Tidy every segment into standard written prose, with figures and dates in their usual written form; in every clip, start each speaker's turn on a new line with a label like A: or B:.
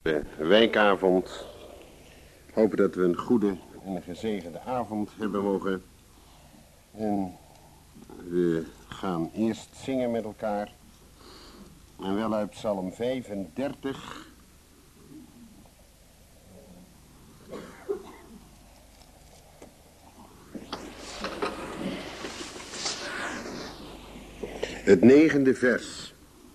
A: de wijkavond. Hopen dat we een goede en een gezegende avond hebben mogen. En we gaan eerst zingen met elkaar. En wel uit Psalm 35. Het 9e vers.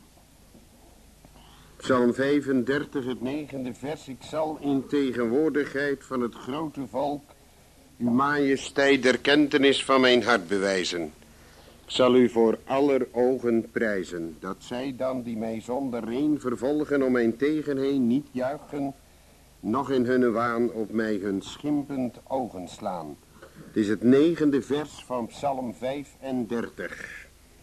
A: Psalm 35, het 9e vers. Ik zal in tegenwoordigheid van het grote volk uw majesteit der kentenis van mijn hart bewijzen. Ik zal u voor aller ogen prijzen. Dat zij dan die mij zonder reen vervolgen om mijn tegenheen niet juichen, noch in hunne waan op mij hun schimpend ogen slaan. Het is het 9e vers van Psalm 35.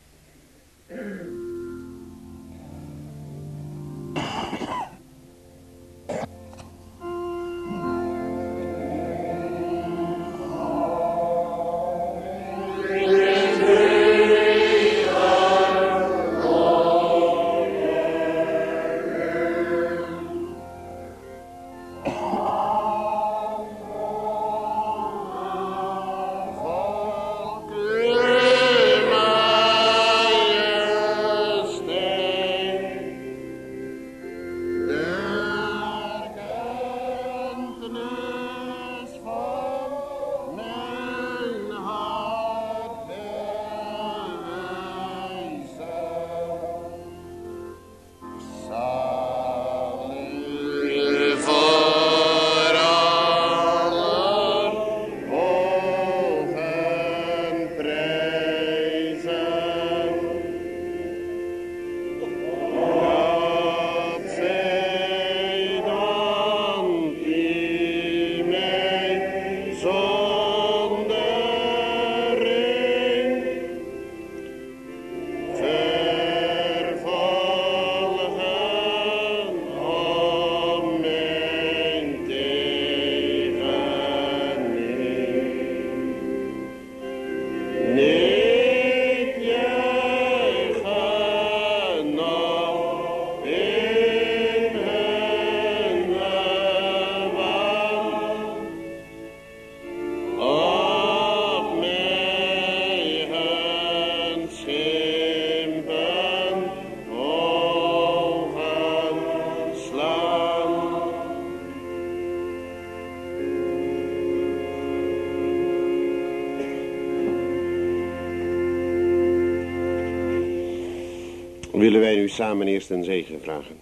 A: Willen wij nu samen eerst een zegen vragen.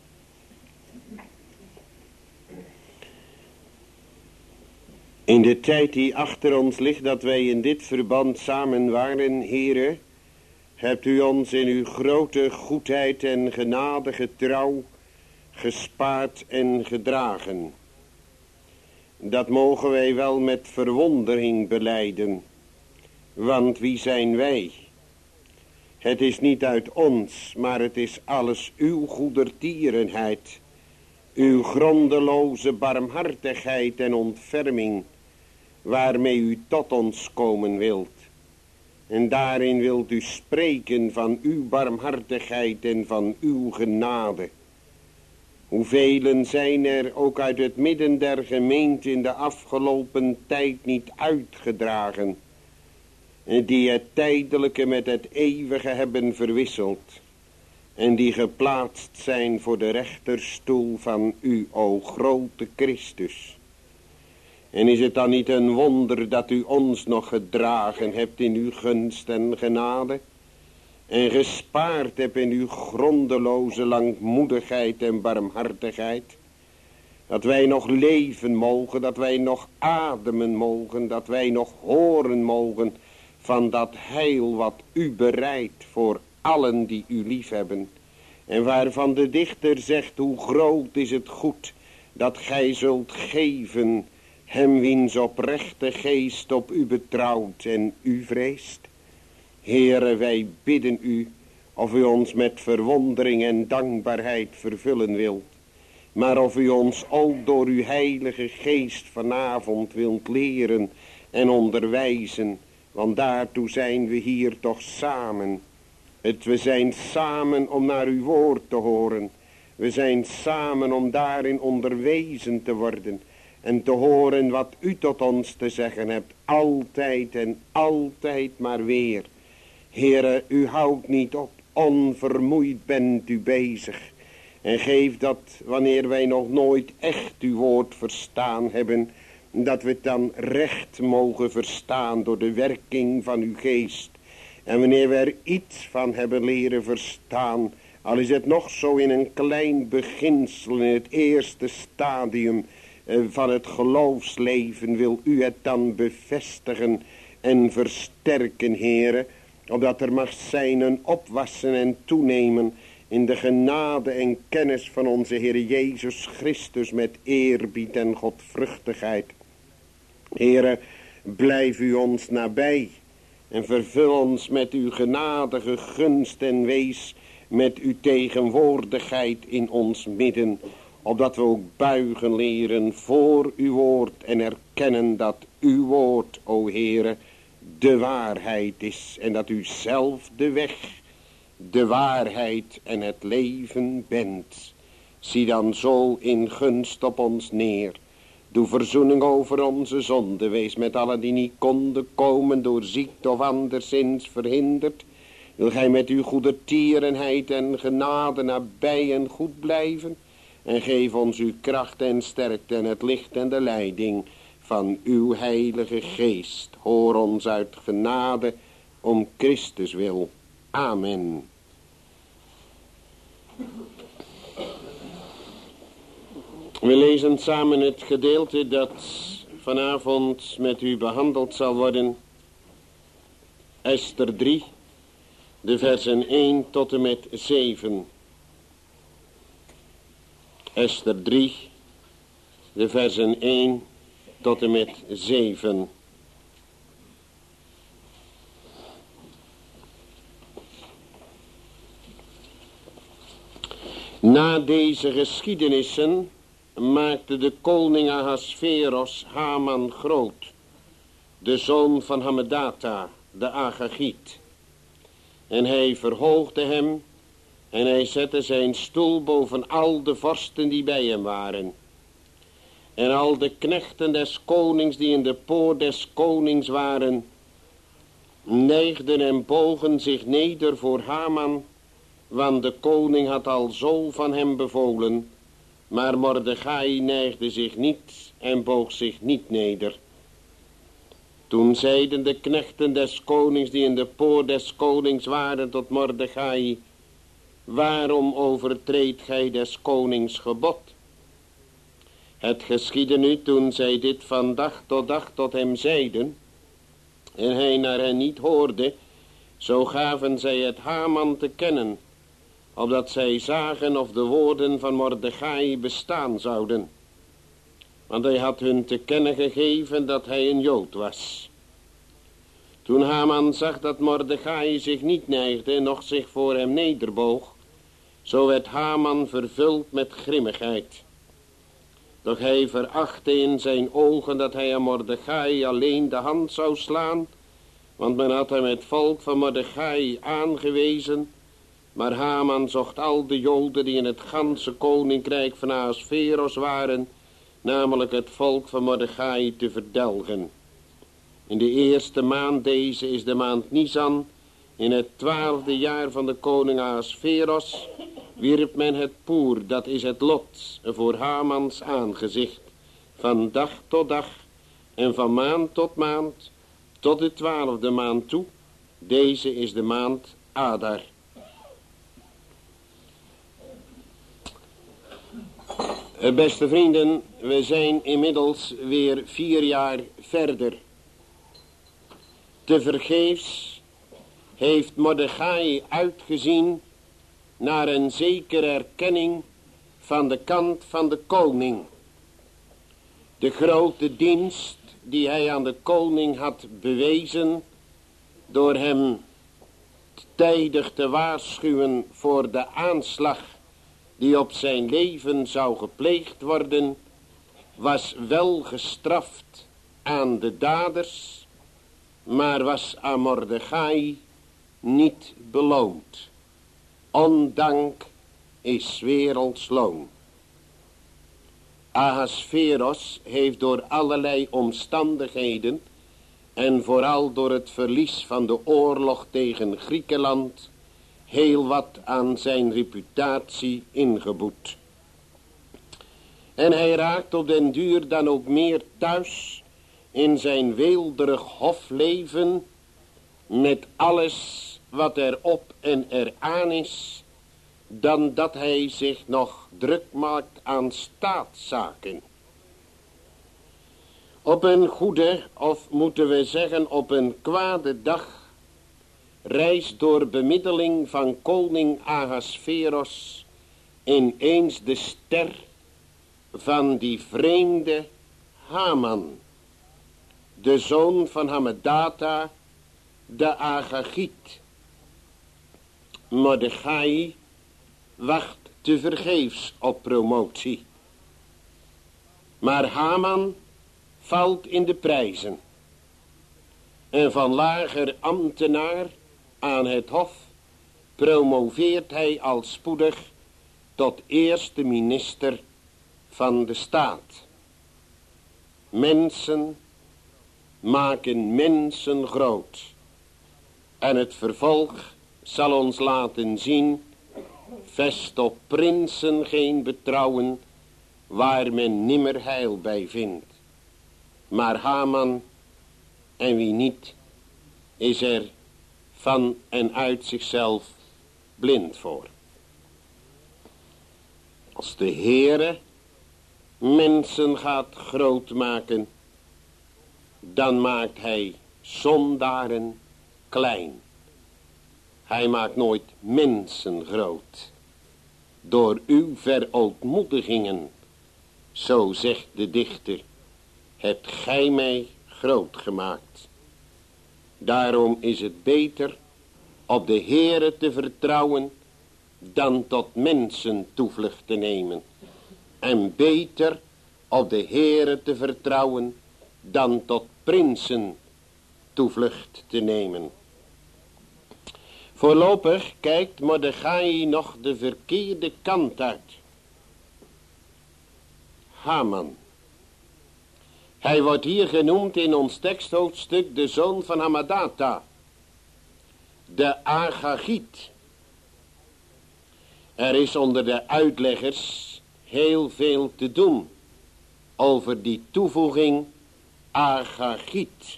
A: In de tijd die achter ons ligt dat wij in dit verband samen waren, Heere, hebt u ons in uw grote goedheid en genadige trouw gespaard en gedragen. Dat mogen wij wel met verwondering belijden, want wie zijn wij? Het is niet uit ons, maar het is alles uw goedertierenheid, uw grondeloze barmhartigheid en ontferming, waarmee u tot ons komen wilt. En daarin wilt u spreken van uw barmhartigheid en van uw genade. Hoevelen zijn er ook uit het midden der gemeente in de afgelopen tijd niet uitgedragen, die het tijdelijke met het eeuwige hebben verwisseld en die geplaatst zijn voor de rechterstoel van u, o grote Christus. En is het dan niet een wonder dat u ons nog gedragen hebt in uw gunst en genade en gespaard hebt in uw grondeloze langmoedigheid en barmhartigheid, dat wij nog leven mogen, dat wij nog ademen mogen, dat wij nog horen mogen van dat heil wat u bereidt voor allen die u liefhebben. En waarvan de dichter zegt, hoe groot is het goed dat gij zult geven hem wiens oprechte geest op u betrouwt en u vreest. Heere, wij bidden u of u ons met verwondering en dankbaarheid vervullen wilt, maar of u ons ook door uw heilige geest vanavond wilt leren en onderwijzen, want daartoe zijn we hier toch samen. We zijn samen om naar uw woord te horen We zijn samen om daarin onderwezen te worden en te horen wat u tot ons te zeggen hebt, altijd en altijd maar weer. Heere, u houdt niet op, onvermoeid bent u bezig. En geef dat wanneer wij nog nooit echt uw woord verstaan hebben, dat we het dan recht mogen verstaan door de werking van uw geest. En wanneer we er iets van hebben leren verstaan, al is het nog zo in een klein beginsel, in het eerste stadium van het geloofsleven, wil u het dan bevestigen en versterken, Heere, opdat er mag zijn een opwassen en toenemen in de genade en kennis van onze Heer Jezus Christus met eerbied en godvruchtigheid. Heere, blijf u ons nabij en vervul ons met uw genadige gunst en wees met uw tegenwoordigheid in ons midden, opdat we ook buigen leren voor uw woord en erkennen dat uw woord, o Heere, de waarheid is en dat u zelf de weg, de waarheid en het leven bent. Zie dan zo in gunst op ons neer. Doe verzoening over onze zonde. Wees met allen die niet konden komen door ziekte of anderszins verhinderd. Wil gij met uw goedertierenheid en genade nabij en goed blijven. En geef ons uw kracht en sterkte en het licht en de leiding van uw heilige geest. Hoor ons uit genade om Christus wil. Amen. We lezen samen het gedeelte dat vanavond met u behandeld zal worden. Ester 3, de versen 1 tot en met 7. Ester 3, de versen 1 tot en met 7. Na deze geschiedenissen maakte de koning Ahasveros Haman groot, de zoon van Hammedata, de Agagiet. En hij verhoogde hem en hij zette zijn stoel boven al de vorsten die bij hem waren. En al de knechten des konings die in de poort des konings waren, neigden en bogen zich neder voor Haman, want de koning had al zo van hem bevolen. Maar Mordechai neigde zich niet en boog zich niet neder. Toen zeiden de knechten des konings die in de poort des konings waren tot Mordechai: waarom overtreedt gij des konings gebod? Het geschiedde nu toen zij dit van dag tot hem zeiden, en hij naar hen niet hoorde, zo gaven zij het Haman te kennen, opdat zij zagen of de woorden van Mordechai bestaan zouden. Want hij had hun te kennen gegeven dat hij een Jood was. Toen Haman zag dat Mordechai zich niet neigde, noch zich voor hem nederboog, zo werd Haman vervuld met grimmigheid. Doch hij verachtte in zijn ogen dat hij aan Mordechai alleen de hand zou slaan, want men had hem het volk van Mordechai aangewezen. Maar Haman zocht al de Joden die in het ganse koninkrijk van Ahasveros waren, namelijk het volk van Mordechai, te verdelgen. In de eerste maand, deze is de maand Nisan, in het 12e jaar van de koning Ahasveros, wierp men het poer, dat is het lot, voor Hamans aangezicht, van dag tot dag en van maand tot de 12e maand toe. Deze is de maand Adar. Beste vrienden, we zijn inmiddels weer 4 jaar verder. Tevergeefs heeft Mordechai uitgezien naar een zekere erkenning van de kant van de koning. De grote dienst die hij aan de koning had bewezen door hem tijdig te waarschuwen voor de aanslag die op zijn leven zou gepleegd worden, was wel gestraft aan de daders, maar was aan Mordechai niet beloond. Ondank is 's werelds loon. Ahasveros heeft door allerlei omstandigheden en vooral door het verlies van de oorlog tegen Griekenland heel wat aan zijn reputatie ingeboet. En hij raakt op den duur dan ook meer thuis in zijn weelderig hofleven met alles wat erop en eraan is, dan dat hij zich nog druk maakt aan staatszaken. Op een goede, of moeten we zeggen op een kwade dag, reist door bemiddeling van koning Ahasveros ineens de ster van die vreemde Haman, de zoon van Hammedata, de Agagiet. Mordechai wacht tevergeefs op promotie. Maar Haman valt in de prijzen. En van lager ambtenaar aan het hof promoveert hij al spoedig tot eerste minister van de staat. Mensen maken mensen groot. En het vervolg zal ons laten zien, vest op prinsen geen betrouwen, waar men nimmer heil bij vindt. Maar Haman, en wie niet, is er van en uit zichzelf blind voor. Als de Heere mensen gaat groot maken, dan maakt hij zondaren klein. Hij maakt nooit mensen groot. Door uw verootmoedigingen, zo zegt de dichter, hebt gij mij groot gemaakt. Daarom is het beter op de Heere te vertrouwen dan tot mensen toevlucht te nemen. En beter op de Heere te vertrouwen dan tot prinsen toevlucht te nemen. Voorlopig kijkt Mordechai nog de verkeerde kant uit. Haman. Hij wordt hier genoemd in ons teksthoofdstuk de zoon van Hammedata, de Agagiet. Er is onder de uitleggers heel veel te doen over die toevoeging Agagiet.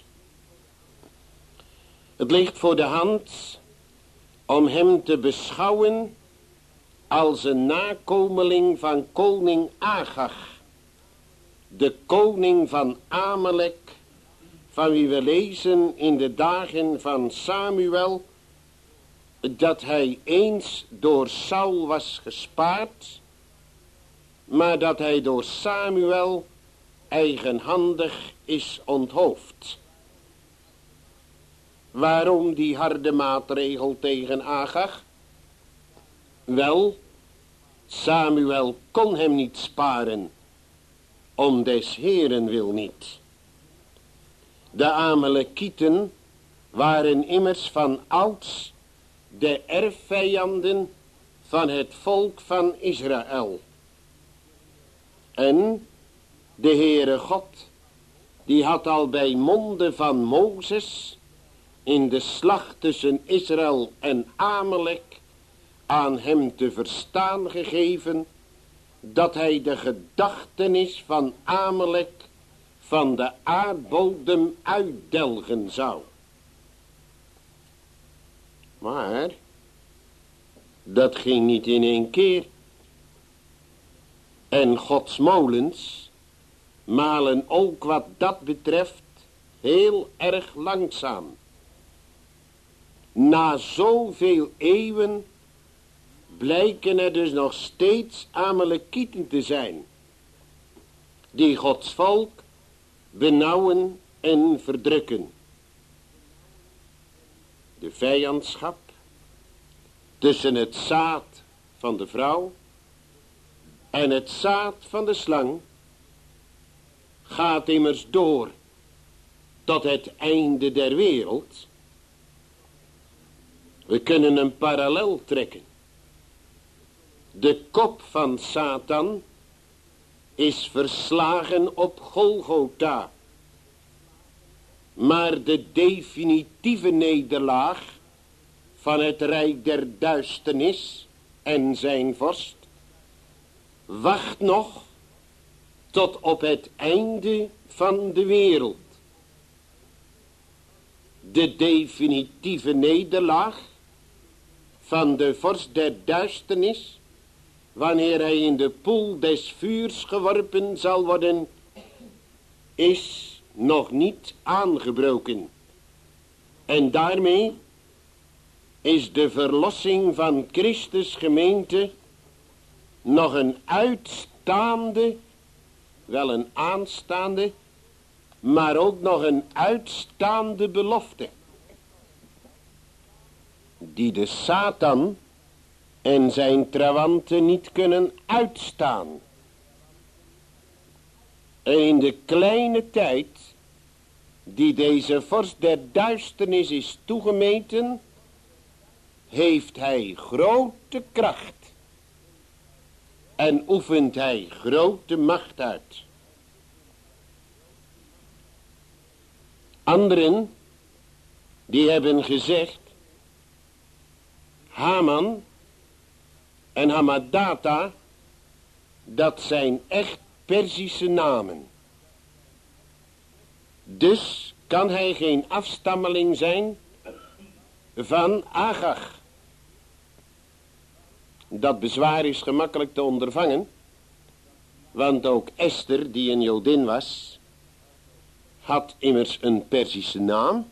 A: Het ligt voor de hand om hem te beschouwen als een nakomeling van koning Agag, de koning van Amalek, van wie we lezen in de dagen van Samuel, dat hij eens door Saul was gespaard, maar dat hij door Samuel eigenhandig is onthoofd. Waarom die harde maatregel tegen Agag? Wel, Samuel kon hem niet sparen, om des Heeren wil niet. De Amalekieten waren immers van ouds de erfvijanden van het volk van Israël. En de Heere God, die had al bij monden van Mozes in de slag tussen Israël en Amalek aan hem te verstaan gegeven dat hij de gedachtenis van Amalek van de aardbodem uitdelgen zou. Maar dat ging niet in één keer. En Gods molens malen ook wat dat betreft heel erg langzaam. Na zoveel eeuwen blijken er dus nog steeds Amalekieten te zijn, die Gods volk benauwen en verdrukken. De vijandschap tussen het zaad van de vrouw en het zaad van de slang gaat immers door tot het einde der wereld. We kunnen een parallel trekken. De kop van Satan is verslagen op Golgotha. Maar de definitieve nederlaag van het rijk der duisternis en zijn vorst wacht nog tot op het einde van de wereld. De definitieve nederlaag van de vorst der duisternis, wanneer hij in de poel des vuurs geworpen zal worden, is nog niet aangebroken. En daarmee is de verlossing van Christus gemeente nog een uitstaande, wel een aanstaande, maar ook nog een uitstaande belofte, die de Satan en zijn trawanten niet kunnen uitstaan. En in de kleine tijd die deze vorst der duisternis is toegemeten, heeft hij grote kracht en oefent hij grote macht uit. Anderen die hebben gezegd, Haman en Hamadata, dat zijn echt Perzische namen. Dus kan hij geen afstammeling zijn van Agag. Dat bezwaar is gemakkelijk te ondervangen, want ook Esther, die een Jodin was, had immers een Perzische naam.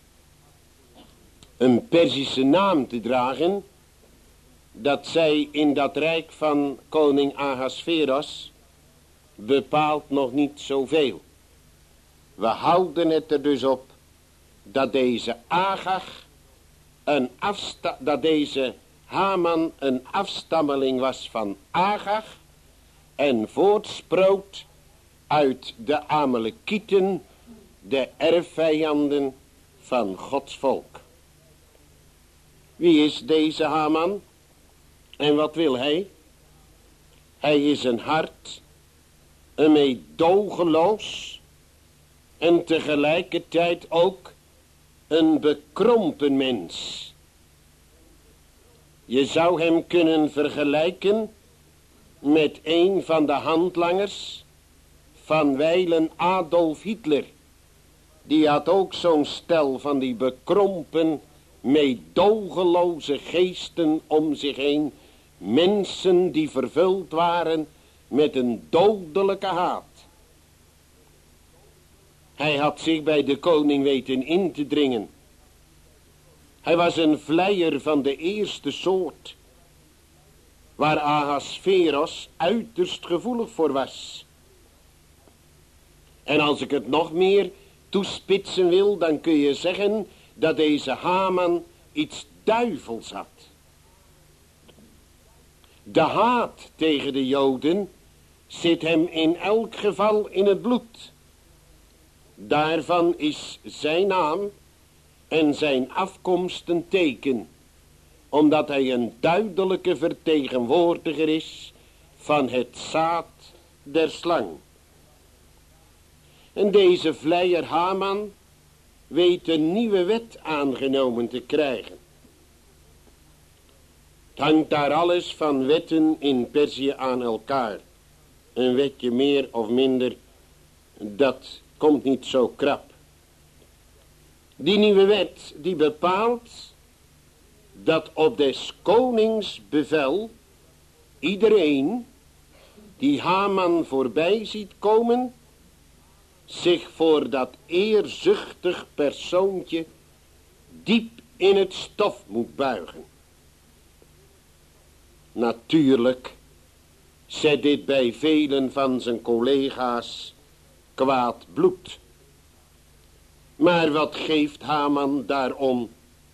A: Een Perzische naam te dragen, dat zij in dat rijk van koning Ahasveros bepaalt nog niet zoveel. We houden het er dus op dat deze Agag dat deze Haman een afstammeling was van Agag en voortsproot uit de Amalekieten, de erfvijanden van Gods volk. Wie is deze Haman en wat wil hij? Hij is een hart, een meedogenloos en tegelijkertijd ook een bekrompen mens. Je zou hem kunnen vergelijken met een van de handlangers van wijlen Adolf Hitler. Die had ook zo'n stel van die bekrompen, meedogenloze geesten om zich heen. Mensen die vervuld waren met een dodelijke haat. Hij had zich bij de koning weten in te dringen. Hij was een vleier van de eerste soort, waar Ahasveros uiterst gevoelig voor was. En als ik het nog meer toespitsen wil, dan kun je zeggen dat deze Haman iets duivels had. De haat tegen de Joden zit hem in elk geval in het bloed. Daarvan is zijn naam en zijn afkomst een teken, omdat hij een duidelijke vertegenwoordiger is van het zaad der slang. En deze vleier Haman weet een nieuwe wet aangenomen te krijgen. Het hangt daar alles van wetten in Perzië aan elkaar. Een wetje meer of minder, dat komt niet zo krap. Die nieuwe wet die bepaalt dat op des konings bevel iedereen die Haman voorbij ziet komen, zich voor dat eerzuchtig persoontje diep in het stof moet buigen. Natuurlijk zet dit bij velen van zijn collega's kwaad bloed. Maar wat geeft Haman daarom?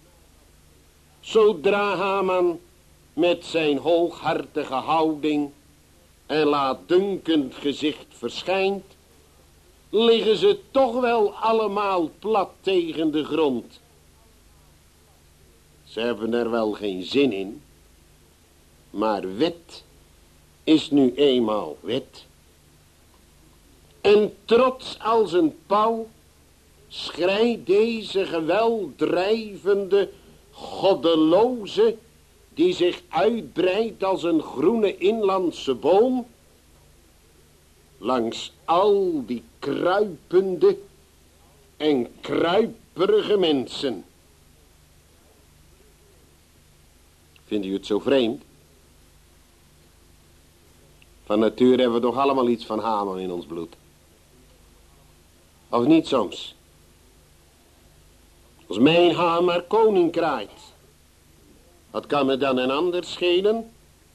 A: Zodra Haman met zijn hooghartige houding en laatdunkend gezicht verschijnt, liggen ze toch wel allemaal plat tegen de grond. Ze hebben er wel geen zin in, Maar wet is nu eenmaal wet. En trots als een pauw schrijdt deze gewelddrijvende, goddeloze, die zich uitbreidt als een groene inlandse boom, langs al die kruipende en kruiperige mensen. Vindt u het zo vreemd? Van nature hebben we toch allemaal iets van Haman in ons bloed. Of niet soms? Als mijn haan maar koning kraait, wat kan me dan een ander schelen?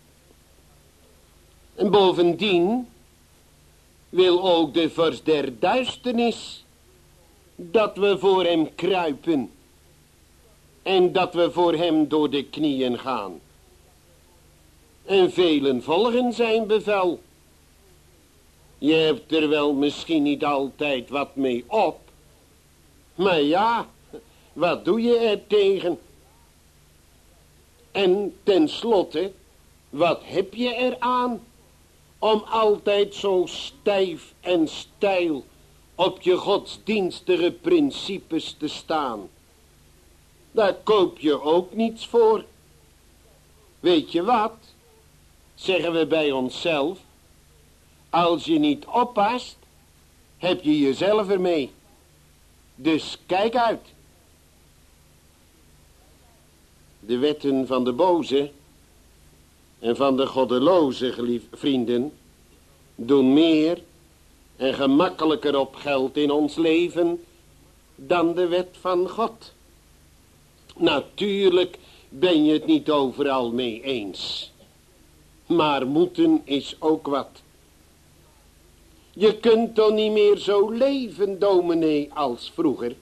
A: En bovendien wil ook de vorst der duisternis dat we voor hem kruipen en dat we voor hem door de knieën gaan. En velen volgen zijn bevel. Je hebt er wel misschien niet altijd wat mee op, maar ja, wat doe je er tegen? En tenslotte, wat heb je eraan om altijd zo stijf en steil op je godsdienstige principes te staan? Daar koop je ook niets voor. Weet je wat, zeggen we bij onszelf, als je niet oppast, heb je jezelf ermee. Dus kijk uit. De wetten van de boze en van de goddeloze, vrienden, doen meer en gemakkelijker op geld in ons leven dan de wet van God. Natuurlijk ben je het niet overal mee eens, maar moeten is ook wat. Je kunt toch niet meer zo leven, dominee, als vroeger.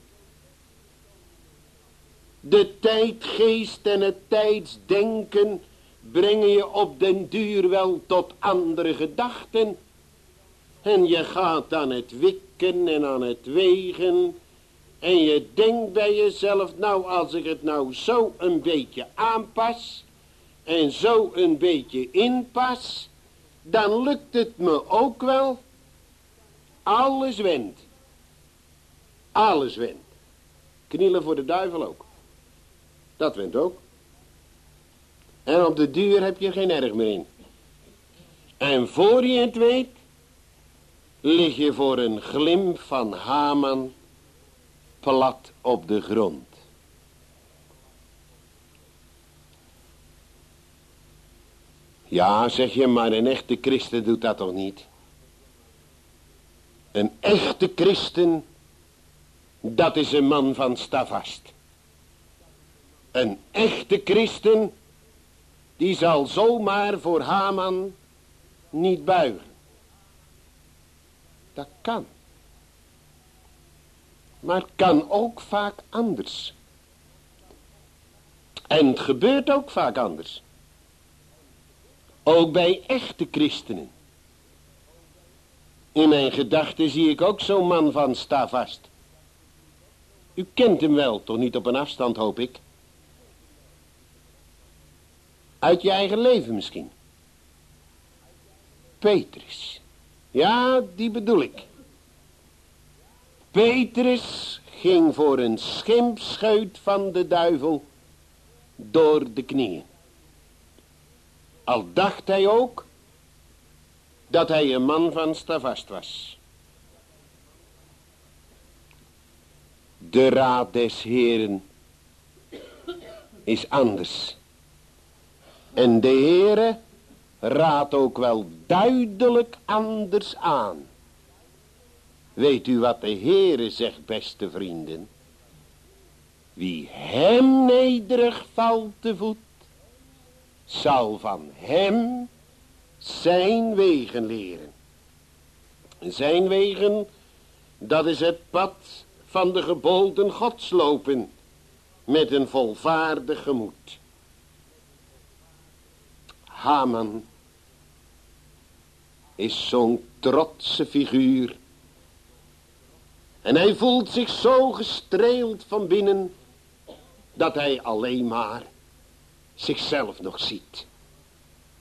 A: De tijdgeest en het tijdsdenken brengen je op den duur wel tot andere gedachten. En je gaat aan het wikken en aan het wegen. En je denkt bij jezelf, nou als ik het nou zo een beetje aanpas en zo een beetje inpas, dan lukt het me ook wel. Alles wendt. Alles wendt. Knielen voor de duivel ook. Dat wendt ook. En op de duur heb je geen erg meer in. En voor je het weet, lig je voor een glimp van Haman plat op de grond. Ja, zeg je, maar een echte christen doet dat toch niet? Een echte christen, dat is een man van stavast. Een echte christen, die zal zomaar voor Haman niet buigen. Dat kan. Maar het kan ook vaak anders. En het gebeurt ook vaak anders. Ook bij echte christenen. In mijn gedachten zie ik ook zo'n man van stavast. U kent hem wel, toch niet op een afstand, hoop ik. Uit je eigen leven misschien. Petrus. Ja, die bedoel ik. Petrus ging voor een schimpscheut van de duivel door de knieën. Al dacht hij ook dat hij een man van stavast was. De raad des Heeren is anders. En de Heere raadt ook wel duidelijk anders aan. Weet u wat de Heere zegt, beste vrienden? Wie hem nederig valt te voet, zal van hem zijn wegen leren. Zijn wegen, dat is het pad van de geboden Gods lopen, met een volvaardig gemoed. Haman is zo'n trotse figuur. En hij voelt zich zo gestreeld van binnen, dat hij alleen maar zichzelf nog ziet.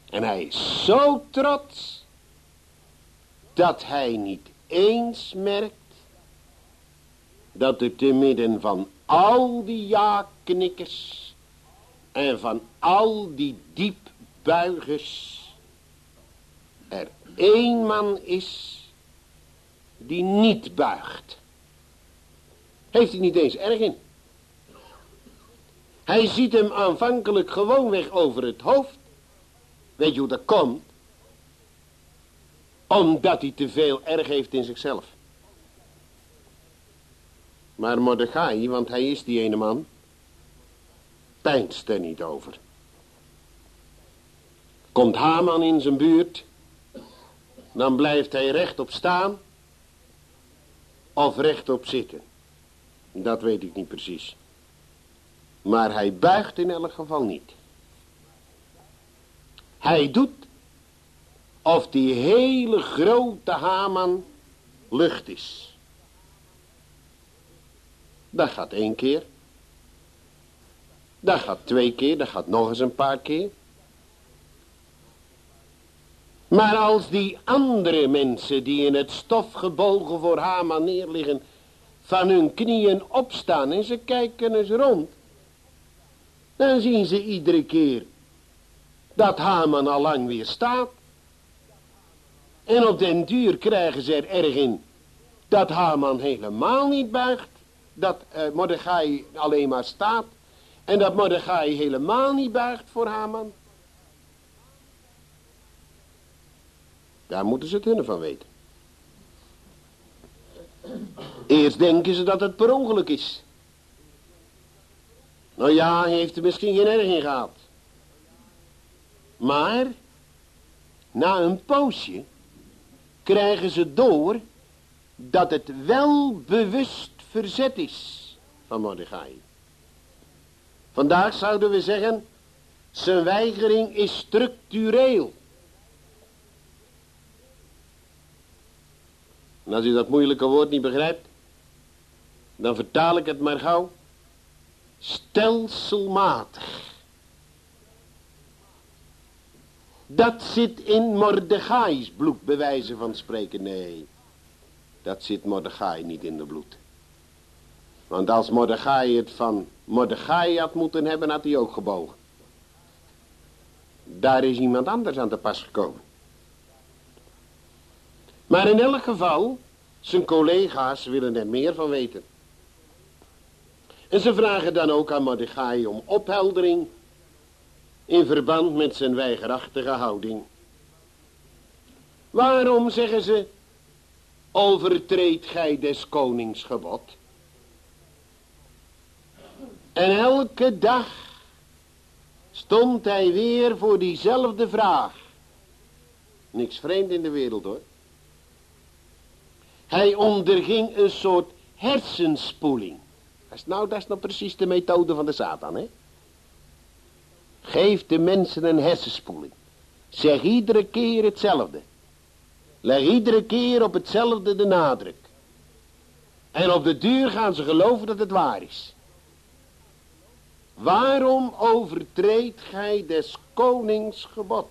A: En hij is zo trots dat hij niet eens merkt dat er te midden van al die ja-knikkers en van al die diepbuigers er één man is die niet buigt. Heeft hij niet eens erg in. Hij ziet hem aanvankelijk gewoonweg over het hoofd. Weet je hoe dat komt? Omdat hij te veel erg heeft in zichzelf. Maar Mordechai, want hij is die ene man, peinst er niet over. Komt Haman in zijn buurt, dan blijft hij rechtop staan of rechtop zitten. Dat weet ik niet precies. Maar hij buigt in elk geval niet. Hij doet of die hele grote Haman lucht is. Dat gaat 1 keer. Dat gaat 2 keer. Dat gaat nog eens een paar keer. Maar als die andere mensen die in het stof gebogen voor Haman neerliggen, van hun knieën opstaan en ze kijken eens rond, dan zien ze iedere keer dat Haman al lang weer staat. En op den duur krijgen ze er erg in dat Haman helemaal niet buigt. Dat Mordechai alleen maar staat. En dat Mordechai helemaal niet buigt voor Haman. Daar moeten ze het hunne van weten. Eerst denken ze dat het per ongeluk is. Nou ja, hij heeft er misschien geen erg in gehad. Maar na een poosje krijgen ze door dat het wel bewust verzet is van Mordechai. Vandaag zouden we zeggen, zijn weigering is structureel. En als u dat moeilijke woord niet begrijpt, dan vertaal ik het maar gauw. Stelselmatig. Dat zit in Mordechai's bloed, bij wijze van spreken. Nee, dat zit Mordechai niet in de bloed. Want als Mordechai het van Mordechai had moeten hebben, had hij ook gebogen. Daar is iemand anders aan te pas gekomen. Maar in elk geval, zijn collega's willen er meer van weten. En ze vragen dan ook aan Mordechai om opheldering in verband met zijn weigerachtige houding. Waarom, zeggen ze, overtreedt gij des konings gebod? En elke dag stond hij weer voor diezelfde vraag. Niks vreemd in de wereld, hoor. Hij onderging een soort hersenspoeling. Dat is nou precies de methode van de Satan, hè? Geef de mensen een hersenspoeling. Zeg iedere keer hetzelfde. Leg iedere keer op hetzelfde de nadruk. En op de duur gaan ze geloven dat het waar is. Waarom overtreedt gij des konings gebod?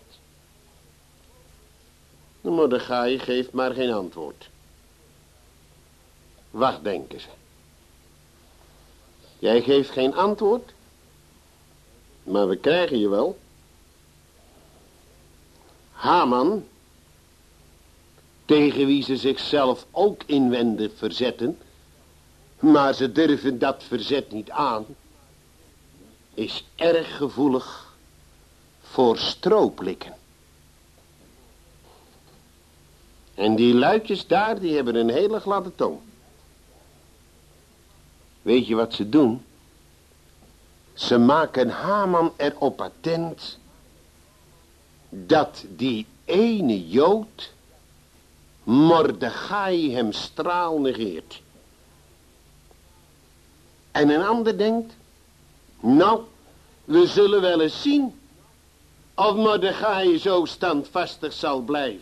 A: De Mordechai geeft maar geen antwoord. Wacht, denken ze. Jij geeft geen antwoord, maar we krijgen je wel. Haman, tegen wie ze zichzelf ook inwendig verzetten, maar ze durven dat verzet niet aan, is erg gevoelig voor strooplikken. En die luidjes daar, die hebben een hele gladde tong. Weet je wat ze doen? Ze maken Haman erop attent dat die ene Jood Mordechai hem straal negeert. En een ander denkt, nou, we zullen wel eens zien of Mordechai zo standvastig zal blijven.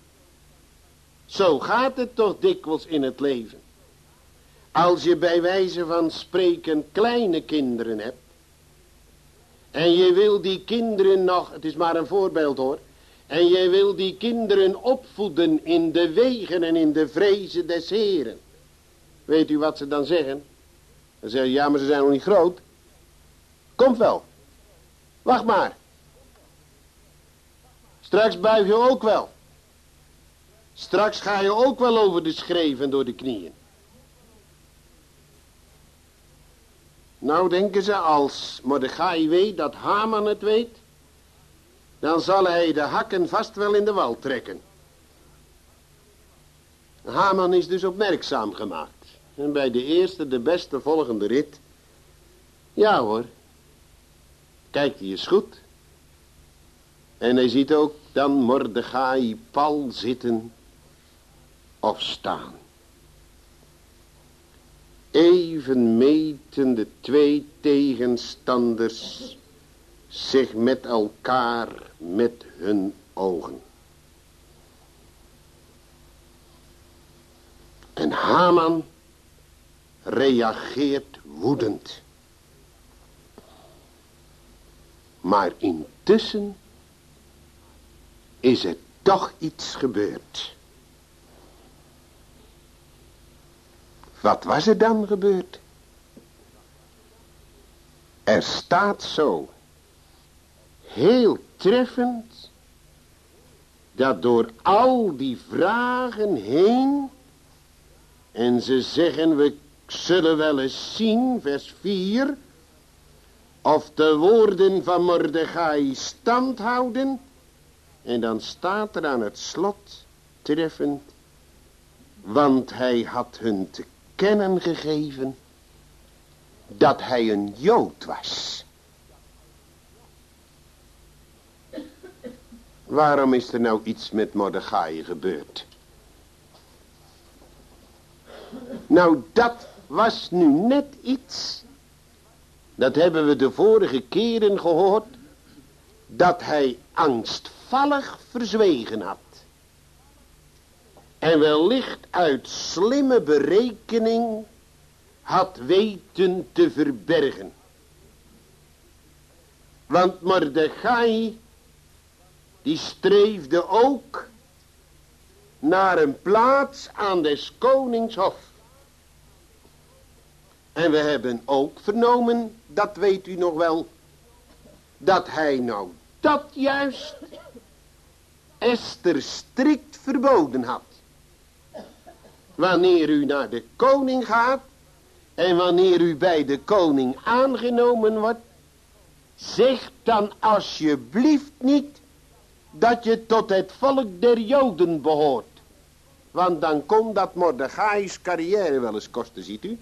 A: Zo gaat het toch dikwijls in het leven. Als je bij wijze van spreken kleine kinderen hebt, En je wil die kinderen nog, het is maar een voorbeeld hoor. En je wil die kinderen opvoeden in de wegen en in de vrezen des Heren. Weet u wat ze dan zeggen? Dan zeggen ja, maar ze zijn nog niet groot. Komt wel. Wacht maar. Straks buig je ook wel. Straks ga je ook wel over de schreef en door de knieën. Nou denken ze, als Mordechai weet dat Haman het weet, dan zal hij de hakken vast wel in de wal trekken. Haman is dus opmerkzaam gemaakt. En bij de eerste, de beste volgende rit, ja hoor, kijkt hij eens goed. En hij ziet ook dan Mordechai pal zitten of staan. Even meten de twee tegenstanders zich met elkaar met hun ogen. En Haman reageert woedend. Maar intussen is er toch iets gebeurd. Wat was er dan gebeurd? Er staat zo heel treffend dat door al die vragen heen, en ze zeggen we zullen wel eens zien, vers 4, of de woorden van Mordechai stand houden. En dan staat er aan het slot treffend, want hij had hun te kennen gegeven dat hij een Jood was. Waarom is er nou iets met Mordechai gebeurd? Nou, dat was nu net iets, dat hebben we de vorige keren gehoord, dat hij angstvallig verzwegen had. En wellicht uit slimme berekening had weten te verbergen. Want Mordechai, die streefde ook naar een plaats aan des konings hof. En we hebben ook vernomen, dat weet u nog wel, dat hij nou dat juist Esther strikt verboden had. Wanneer u naar de koning gaat en wanneer u bij de koning aangenomen wordt, zeg dan alsjeblieft niet dat je tot het volk der Joden behoort. Want dan kon dat Mordechai's carrière wel eens kosten, ziet u.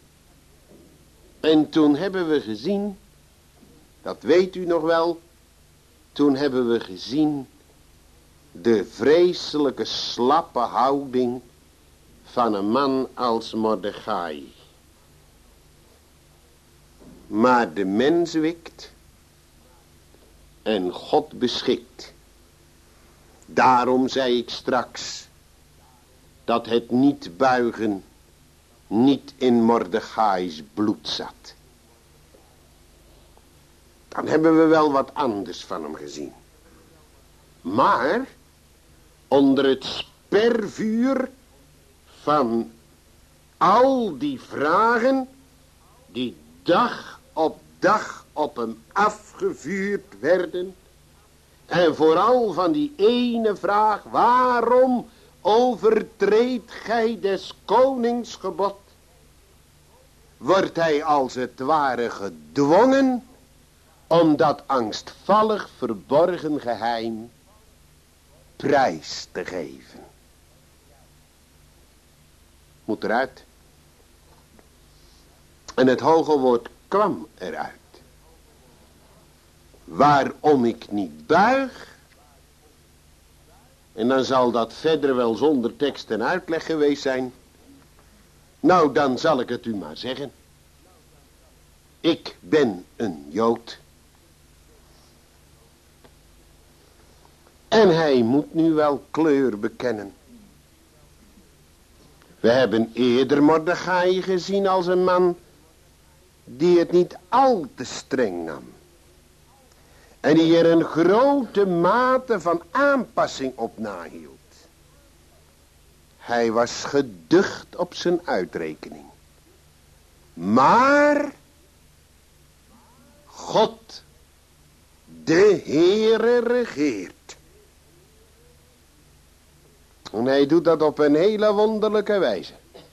A: En toen hebben we gezien, dat weet u nog wel, toen hebben we gezien de vreselijke slappe houding van een man als Mordechai. Maar de mens wikt en God beschikt. Daarom zei ik straks dat het niet buigen niet in Mordechai's bloed zat. Dan hebben we wel wat anders van hem gezien. Maar onder het spervuur van al die vragen die dag op hem afgevuurd werden, en vooral van die ene vraag, waarom overtreedt gij des konings gebod, wordt hij als het ware gedwongen om dat angstvallig verborgen geheim prijs te geven. Moet eruit. En het hoge woord kwam eruit. Waarom ik niet buig. En dan zal dat verder wel zonder tekst en uitleg geweest zijn. Nou, dan zal ik het u maar zeggen. Ik ben een Jood. En hij moet nu wel kleur bekennen. We hebben eerder Mordechai gezien als een man die het niet al te streng nam. En die er een grote mate van aanpassing op nahield. Hij was geducht op zijn uitrekening. Maar God, de Heere, regeert. En hij doet dat op een hele wonderlijke wijze.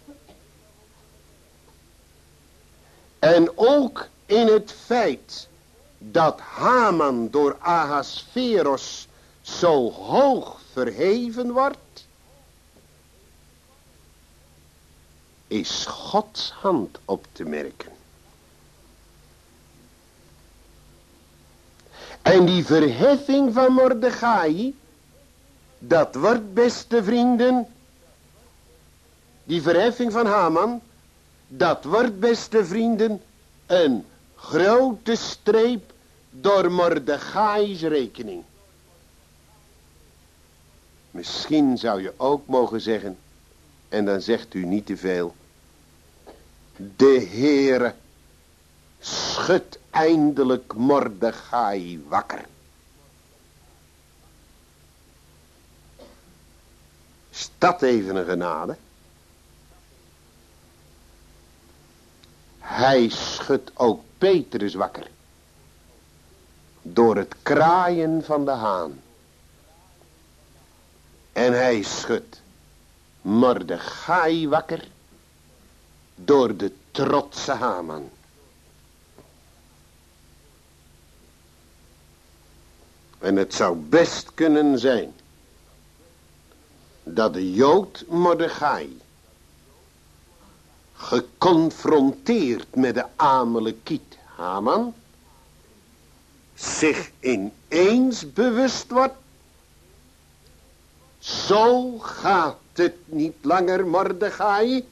A: En ook in het feit dat Haman door Ahasveros zo hoog verheven wordt, is Gods hand op te merken. En die verheffing van Mordechai, dat wordt, beste vrienden, die verheffing van Haman, dat wordt, beste vrienden, een grote streep door Mordechai's rekening. Misschien zou je ook mogen zeggen, en dan zegt u niet te veel, de Heere schudt eindelijk Mordechai wakker. Is dat even een genade? Hij schudt ook Petrus wakker. Door het kraaien van de haan. En hij schudt Mordechai wakker. Door de trotse Haman. En het zou best kunnen zijn dat de Jood Mordechai, geconfronteerd met de Amalekiet Haman, zich ineens bewust wordt: zo gaat het niet langer, Mordechai.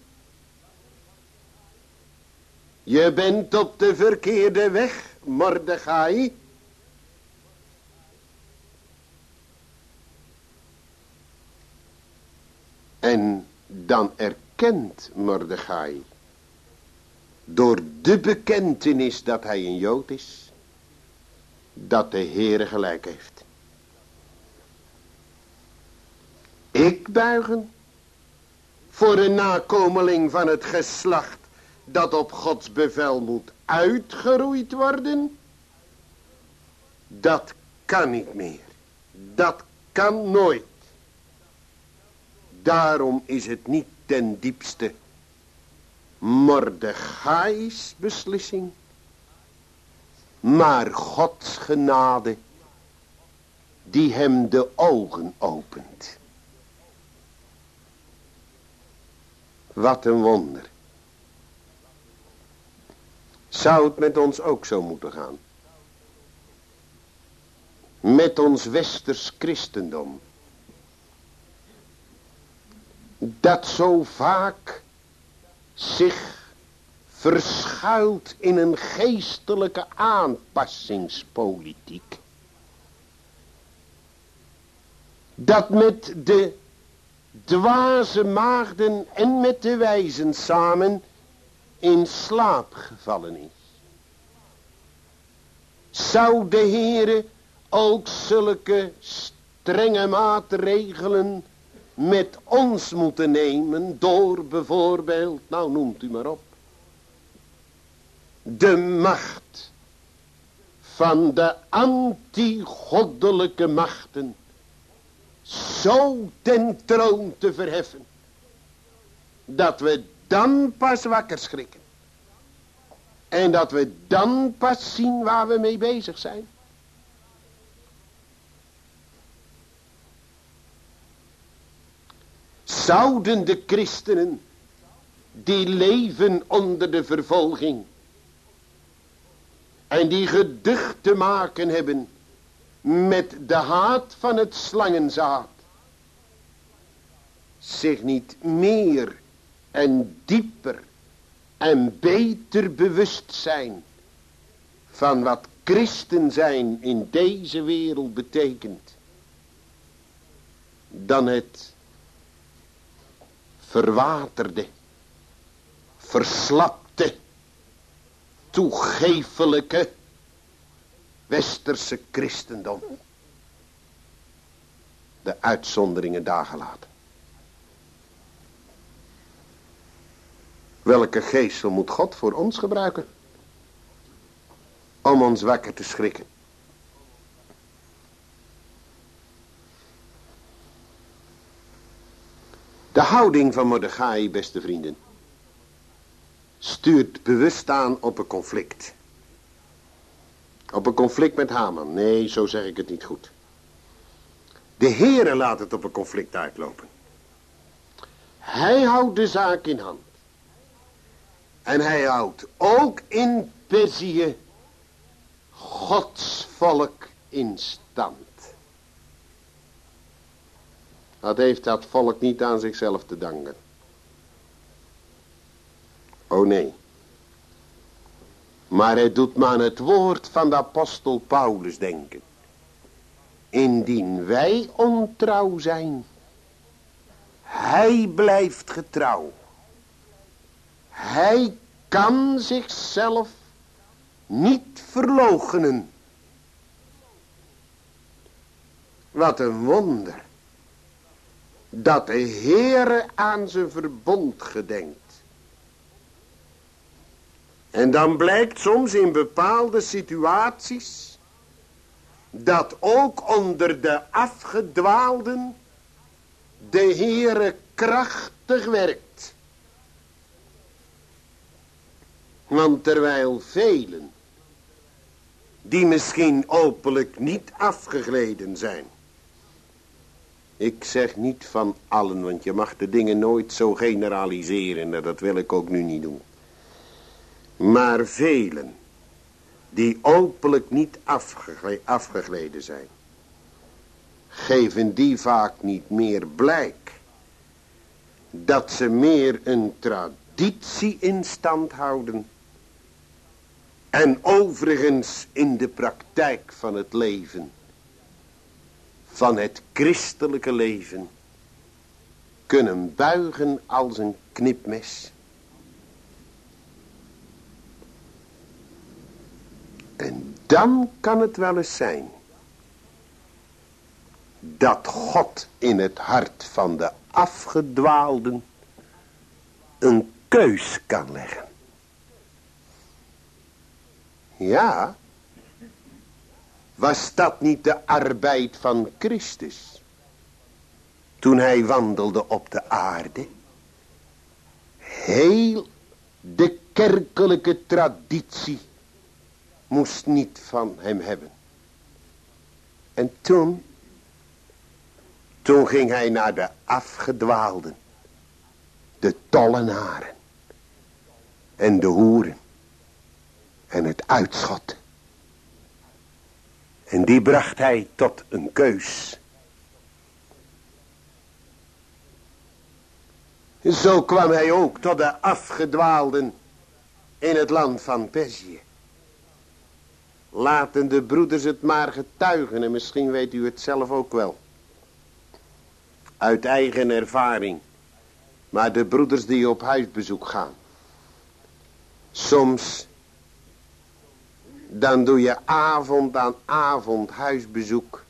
A: Je bent op de verkeerde weg, Mordechai. En dan erkent Mordechai, door de bekentenis dat hij een Jood is, dat de Heere gelijk heeft. Ik buigen voor een nakomeling van het geslacht dat op Gods bevel moet uitgeroeid worden? Dat kan niet meer. Dat kan nooit. Daarom is het niet ten diepste Mordechai's beslissing, maar Gods genade die hem de ogen opent. Wat een wonder. Zou het met ons ook zo moeten gaan? Met ons westers christendom. Dat zo vaak zich verschuilt in een geestelijke aanpassingspolitiek. Dat met de dwaze maagden en met de wijzen samen in slaap gevallen is. Zou de Heere ook zulke strenge maatregelen met ons moeten nemen door bijvoorbeeld, nou noemt u maar op, de macht van de anti-goddelijke machten zo ten troon te verheffen, dat we dan pas wakker schrikken. En dat we dan pas zien waar we mee bezig zijn. Zouden de christenen die leven onder de vervolging en die geducht te maken hebben met de haat van het slangenzaad, zich niet meer en dieper en beter bewust zijn van wat christen zijn in deze wereld betekent, dan het verwaterde, verslapte, toegeeflijke, westerse christendom de uitzonderingen daargelaten. Welke geestel moet God voor ons gebruiken? Om ons wakker te schrikken. De houding van Mordechai, beste vrienden, stuurt bewust aan op een conflict. Op een conflict met Haman. Nee, zo zeg ik het niet goed. De Heere laat het op een conflict uitlopen. Hij houdt de zaak in hand. En hij houdt ook in Perzië Gods volk in stand. Dat heeft dat volk niet aan zichzelf te danken. Oh nee. Maar het doet me aan het woord van de apostel Paulus denken. Indien wij ontrouw zijn, hij blijft getrouw. Hij kan zichzelf niet verloochenen. Wat een wonder. Dat de Heere aan zijn verbond gedenkt. En dan blijkt soms in bepaalde situaties dat ook onder de afgedwaalden de Heere krachtig werkt. Want terwijl velen die misschien openlijk niet afgegleden zijn. Ik zeg niet van allen, want je mag de dingen nooit zo generaliseren en dat wil ik ook nu niet doen. Maar velen die openlijk niet afgegleden zijn, geven die vaak niet meer blijk dat ze meer een traditie in stand houden en overigens in de praktijk van het leven, van het christelijke leven, kunnen buigen als een knipmes. En dan kan het wel eens zijn dat God in het hart van de afgedwaalden een keus kan leggen. Ja, was dat niet de arbeid van Christus toen hij wandelde op de aarde? Heel de kerkelijke traditie moest niet van hem hebben. En toen ging hij naar de afgedwaalden, de tollenaren en de hoeren en het uitschot. En die bracht hij tot een keus. Zo kwam hij ook tot de afgedwaalden in het land van Perzië. Laten de broeders het maar getuigen en misschien weet u het zelf ook wel. Uit eigen ervaring. Maar de broeders die op huisbezoek gaan. Soms dan doe je avond aan avond huisbezoek.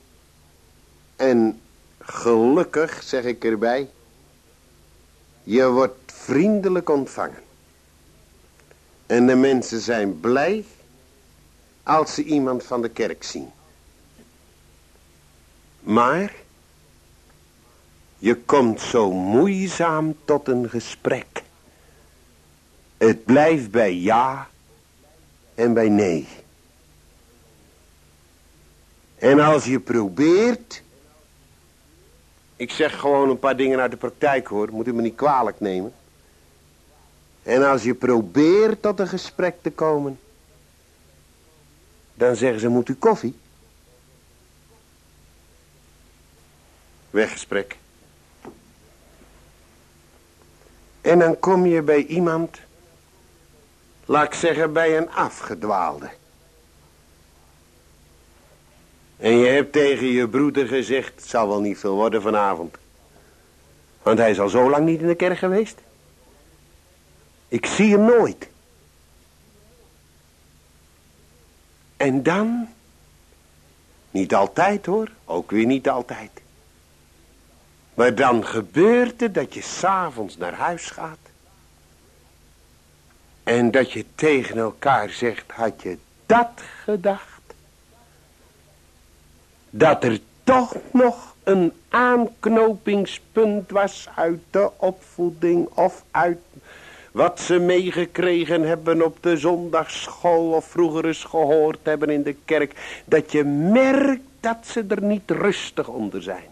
A: En gelukkig, zeg ik erbij, je wordt vriendelijk ontvangen. En de mensen zijn blij als ze iemand van de kerk zien. Maar je komt zo moeizaam tot een gesprek. Het blijft bij ja en bij nee. En als je probeert, ik zeg gewoon een paar dingen uit de praktijk hoor, moet u me niet kwalijk nemen. En als je probeert tot een gesprek te komen, dan zeggen ze, moet u koffie? Weggesprek. En dan kom je bij iemand, laat ik zeggen bij een afgedwaalde. En je hebt tegen je broeder gezegd, het zal wel niet veel worden vanavond. Want hij is al zo lang niet in de kerk geweest. Ik zie hem nooit. En dan, niet altijd hoor, ook weer niet altijd. Maar dan gebeurt het dat je 's avonds naar huis gaat. En dat je tegen elkaar zegt, had je dat gedacht? Dat er toch nog een aanknopingspunt was uit de opvoeding of uit wat ze meegekregen hebben op de zondagsschool of vroeger eens gehoord hebben in de kerk. Dat je merkt dat ze er niet rustig onder zijn.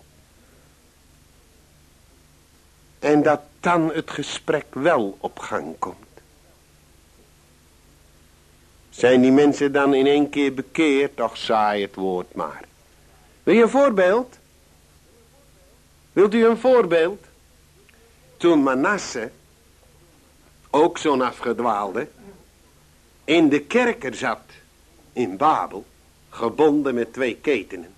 A: En dat dan het gesprek wel op gang komt. Zijn die mensen dan in één keer bekeerd? Och, saai het woord maar. Wil je een voorbeeld? Wilt u een voorbeeld? Toen Manasse, ook zo'n afgedwaalde, in de kerker zat in Babel, gebonden met 2 ketenen.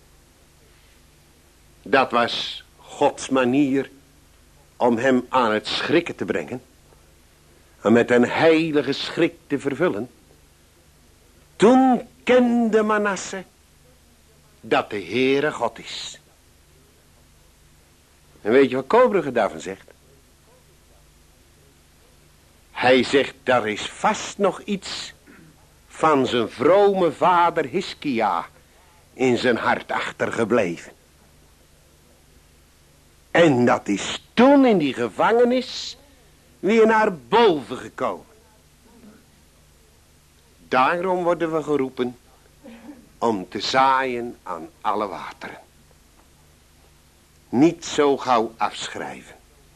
A: Dat was Gods manier om hem aan het schrikken te brengen. En met een heilige schrik te vervullen. Toen kende Manasse dat de Heere God is. En weet je wat Kobrugge daarvan zegt? Hij zegt, daar is vast nog iets van zijn vrome vader Hiskia in zijn hart achtergebleven. En dat is toen in die gevangenis weer naar boven gekomen. Daarom worden we geroepen om te zaaien aan alle wateren. Niet zo gauw afschrijven.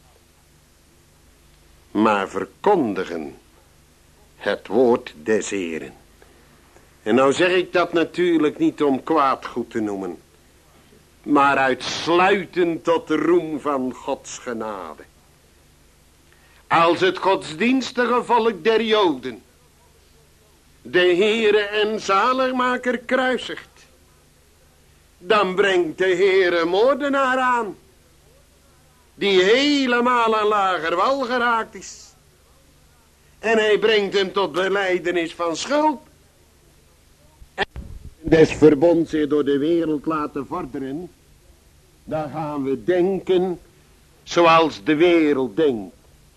A: Maar verkondigen het woord des Heeren. En nou zeg ik dat natuurlijk niet om kwaad goed te noemen. Maar uitsluitend tot de roem van Gods genade. Als het godsdienstige volk der Joden de Heere en zaligmaker kruisigt, dan brengt de Heere moordenaar aan, die helemaal aan lager wal geraakt is. En hij brengt hem tot belijdenis van schuld. En des verbond zich door de wereld laten vorderen, dan gaan we denken zoals de wereld denkt.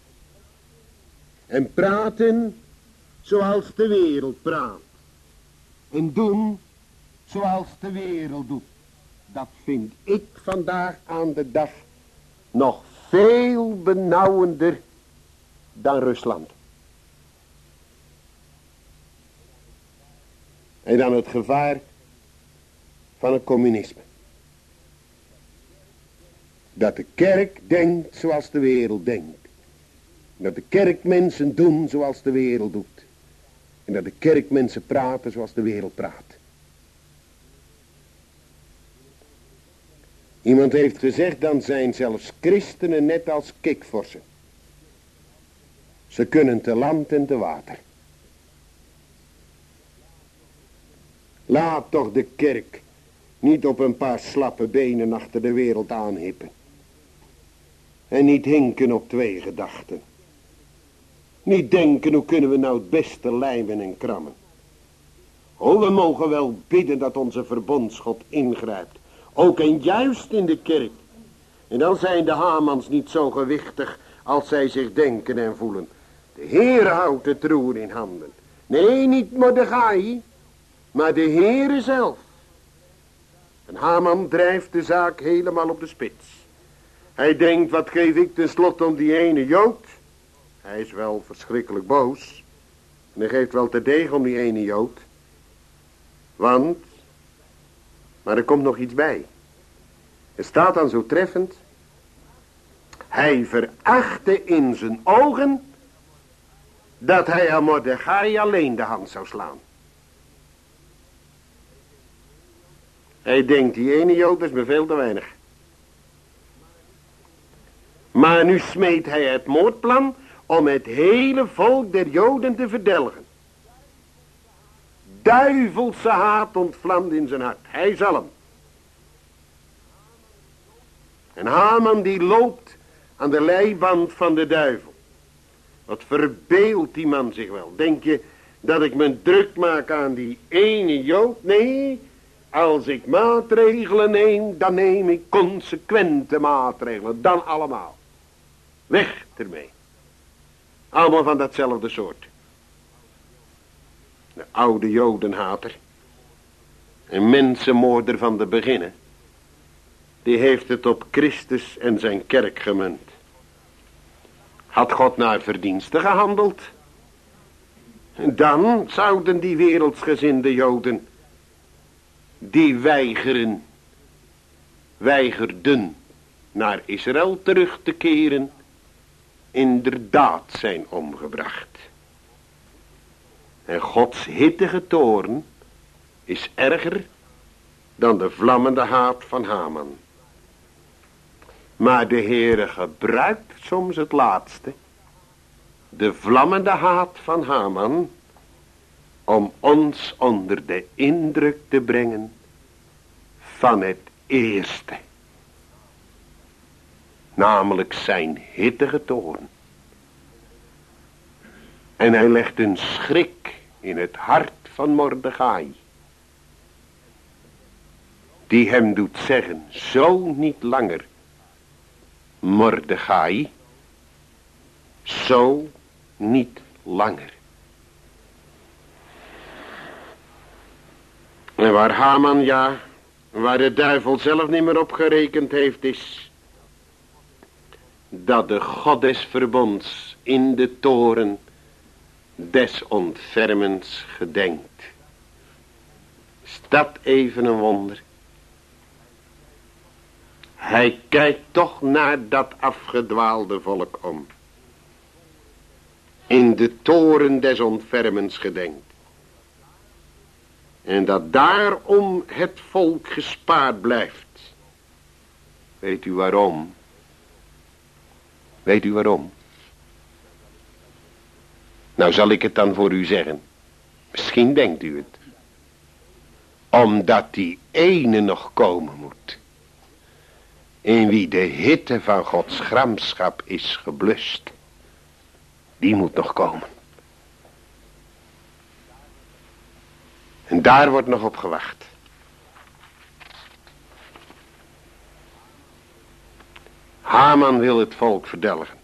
A: En praten zoals de wereld praat. En doen zoals de wereld doet. Dat vind ik vandaag aan de dag nog veel benauwender dan Rusland. En dan het gevaar van het communisme. Dat de kerk denkt zoals de wereld denkt. Dat de kerkmensen doen zoals de wereld doet. En dat de kerkmensen praten zoals de wereld praat. Iemand heeft gezegd, dan zijn zelfs christenen net als kikvorsen. Ze kunnen te land en te water. Laat toch de kerk niet op een paar slappe benen achter de wereld aanhippen. En niet hinken op 2 gedachten. Niet denken, hoe kunnen we nou het beste lijmen en krammen. Oh, we mogen wel bidden dat onze verbondsgod ingrijpt. Ook en juist in de kerk. En dan zijn de Hamans niet zo gewichtig als zij zich denken en voelen. De Heer houdt het roer in handen. Nee, niet Mordechai, maar de Heere zelf. En Haman drijft de zaak helemaal op de spits. Hij denkt, wat geef ik tenslotte om die ene Jood? Hij is wel verschrikkelijk boos. En hij geeft wel terdege om die ene Jood. Want, maar er komt nog iets bij. Er staat dan zo treffend. Hij verachtte in zijn ogen dat hij aan Mordechai alleen de hand zou slaan. Hij denkt, die ene Jood is me veel te weinig. Maar nu smeet hij het moordplan om het hele volk der Joden te verdelgen. Duivelse haat ontvlamde in zijn hart. Hij zal hem. En Haman die loopt aan de leiband van de duivel. Wat verbeeldt die man zich wel. Denk je dat ik me druk maak aan die ene Jood. Nee, als ik maatregelen neem, dan neem ik consequente maatregelen. Dan allemaal. Weg ermee. Allemaal van datzelfde soort. De oude Jodenhater. Een mensenmoorder van de beginnen. Die heeft het op Christus en zijn kerk gemunt. Had God naar verdiensten gehandeld, dan zouden die wereldsgezinde Joden, die weigerden naar Israël terug te keren, inderdaad zijn omgebracht. En Gods hittige toorn is erger dan de vlammende haat van Haman. Maar de Heere gebruikt soms het laatste, de vlammende haat van Haman, om ons onder de indruk te brengen van het eerste. Namelijk zijn hittige toorn. En hij legt een schrik in het hart van Mordechai, die hem doet zeggen, zo niet langer, Mordechai, zo niet langer. En waar Haman, ja, waar de duivel zelf niet meer op gerekend heeft, is dat de God des verbonds in de toren des ontfermens gedenkt. Is dat even een wonder? Hij kijkt toch naar dat afgedwaalde volk om. In de toren des ontfermens gedenkt. En dat daarom het volk gespaard blijft. Weet u waarom? Weet u waarom? Nou zal ik het dan voor u zeggen. Misschien denkt u het. Omdat die ene nog komen moet. In wie de hitte van Gods gramschap is geblust. Die moet nog komen. En daar wordt nog op gewacht. Haman wil het volk verdelgen.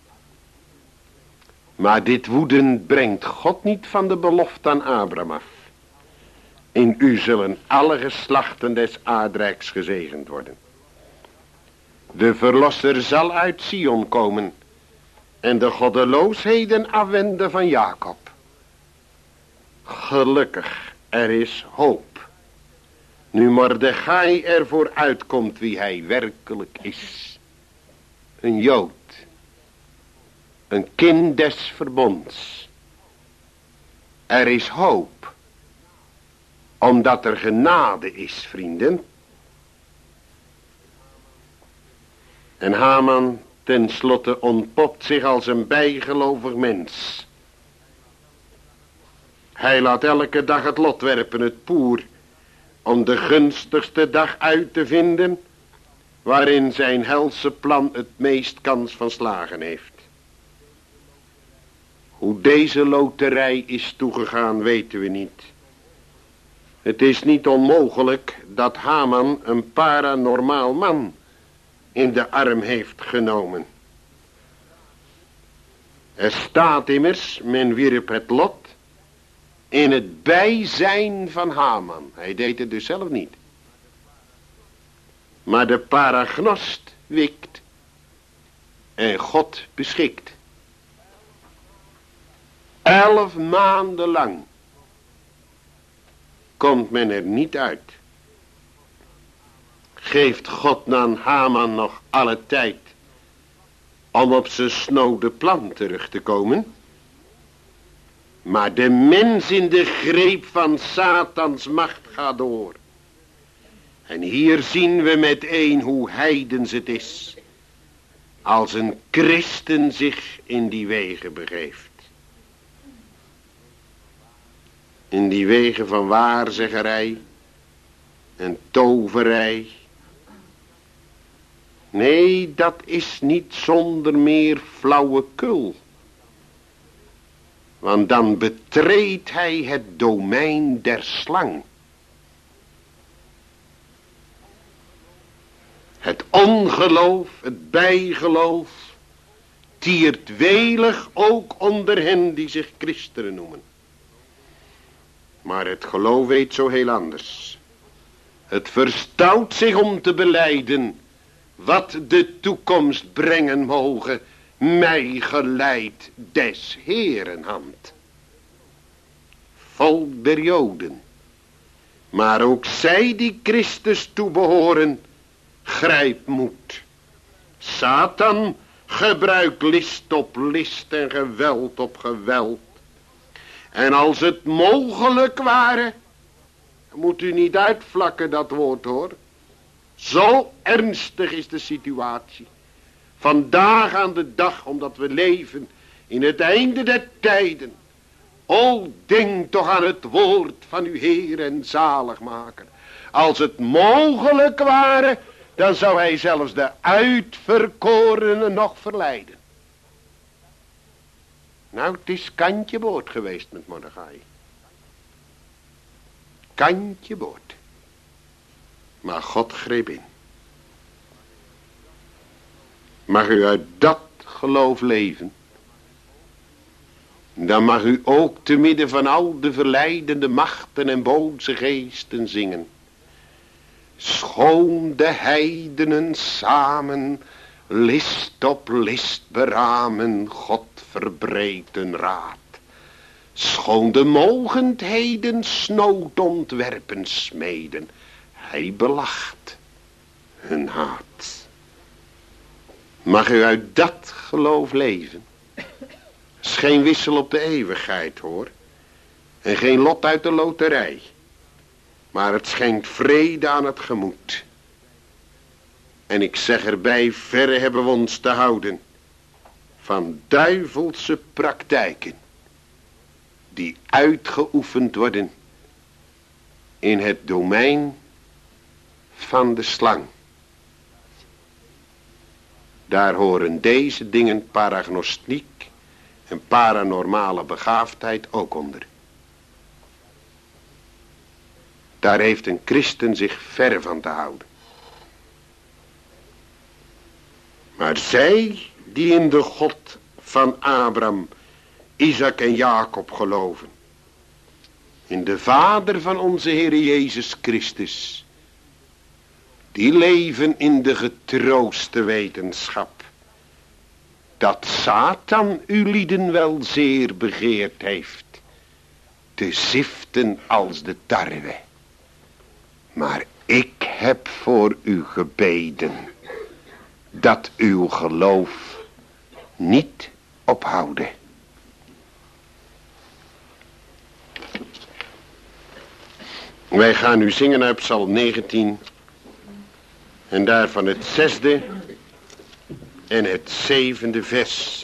A: Maar dit woeden brengt God niet van de belofte aan Abraham af. In u zullen alle geslachten des aardrijks gezegend worden. De verlosser zal uit Sion komen en de goddeloosheden afwenden van Jacob. Gelukkig, er is hoop. Nu Mordechai ervoor uitkomt wie hij werkelijk is. Een Jood. Een kind des verbonds. Er is hoop. Omdat er genade is, vrienden. En Haman tenslotte ontpopt zich als een bijgelovig mens. Hij laat elke dag het lot werpen, het poer, om de gunstigste dag uit te vinden, waarin zijn helse plan het meest kans van slagen heeft. Hoe deze loterij is toegegaan, weten we niet. Het is niet onmogelijk dat Haman een paranormaal man in de arm heeft genomen. Er staat immers, men wierp het lot in het bijzijn van Haman. Hij deed het dus zelf niet. Maar de paragnost wikt en God beschikt. 11 maanden lang komt men er niet uit. Geeft God aan Haman nog alle tijd om op zijn snode plan terug te komen? Maar de mens in de greep van Satans macht gaat door. En hier zien we meteen hoe heidens het is, als een christen zich in die wegen begeeft. In die wegen van waarzeggerij en toverij. Nee, dat is niet zonder meer flauwekul. Want dan betreedt hij het domein der slang. Het ongeloof, het bijgeloof, tiert welig ook onder hen die zich christenen noemen. Maar het geloof weet zo heel anders. Het verstout zich om te belijden, wat de toekomst brengen moge, mij geleid des Heeren hand. Volk der Joden, maar ook zij die Christus toebehoren, grijp moed. Satan gebruikt list op list en geweld op geweld. En als het mogelijk ware, moet u niet uitvlakken dat woord hoor. Zo ernstig is de situatie. Vandaag aan de dag, omdat we leven in het einde der tijden. O, denk toch aan het woord van uw Heer en Zaligmaker. Als het mogelijk ware, dan zou hij zelfs de uitverkorenen nog verleiden. Nou, het is kantje boord geweest met Mordechai. Kantje boord. Maar God greep in. Mag u uit dat geloof leven? Dan mag u ook te midden van al de verleidende machten en boze geesten zingen. Schoon de heidenen samen, list op list beramen, God verbreedt een raad. Schoon de mogendheden snood ontwerpen smeden, hij belacht hun haat. Mag u uit dat geloof leven? Is geen wissel op de eeuwigheid hoor. En geen lot uit de loterij. Maar het schenkt vrede aan het gemoed. En ik zeg erbij, verre hebben we ons te houden van duivelse praktijken die uitgeoefend worden in het domein van de slang. Daar horen deze dingen paragnostiek en paranormale begaafdheid ook onder. Daar heeft een christen zich ver van te houden. Maar zij die in de God van Abraham, Isaac en Jacob geloven, in de Vader van onze Heer Jezus Christus, die leven in de getrooste wetenschap dat Satan uw lieden wel zeer begeerd heeft te ziften als de tarwe. Maar ik heb voor u gebeden dat uw geloof niet ophouden. Wij gaan nu zingen uit Psalm 19 en daarvan het 6e en het 7e vers.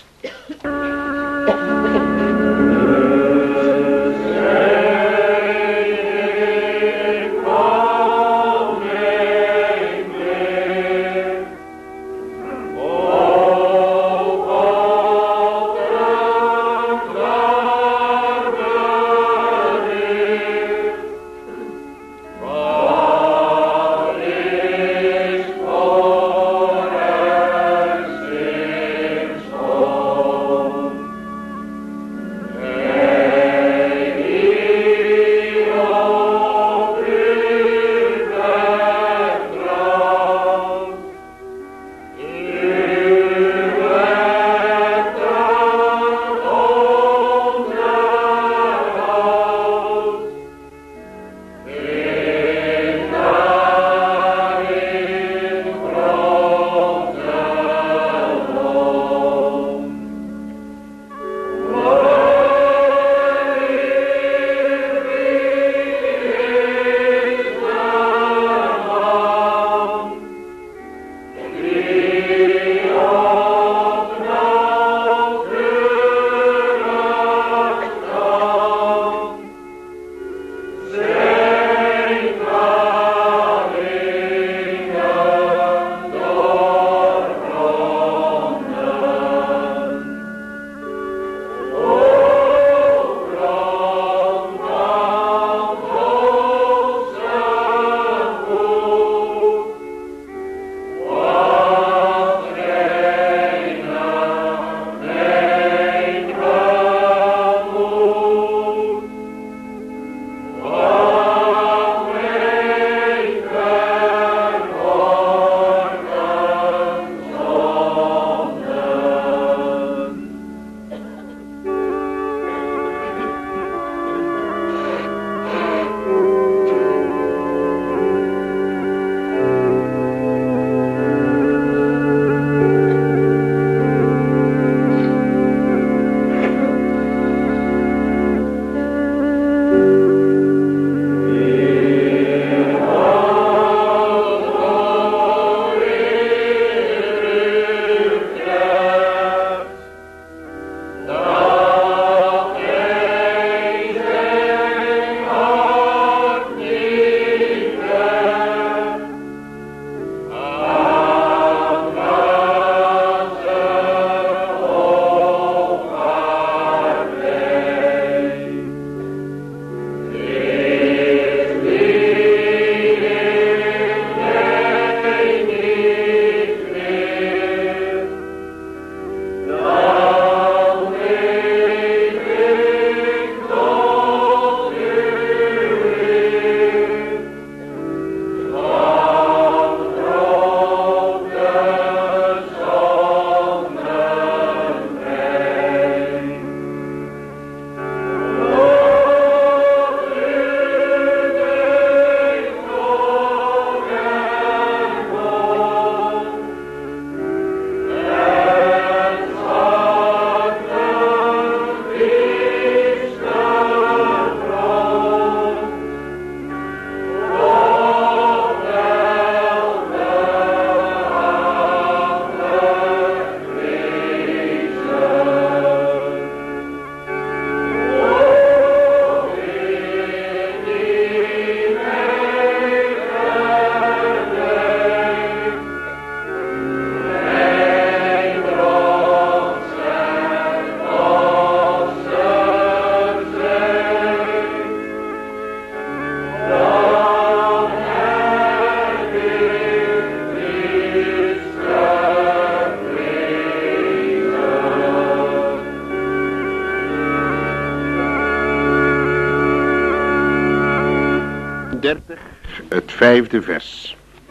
A: Het 5e vers.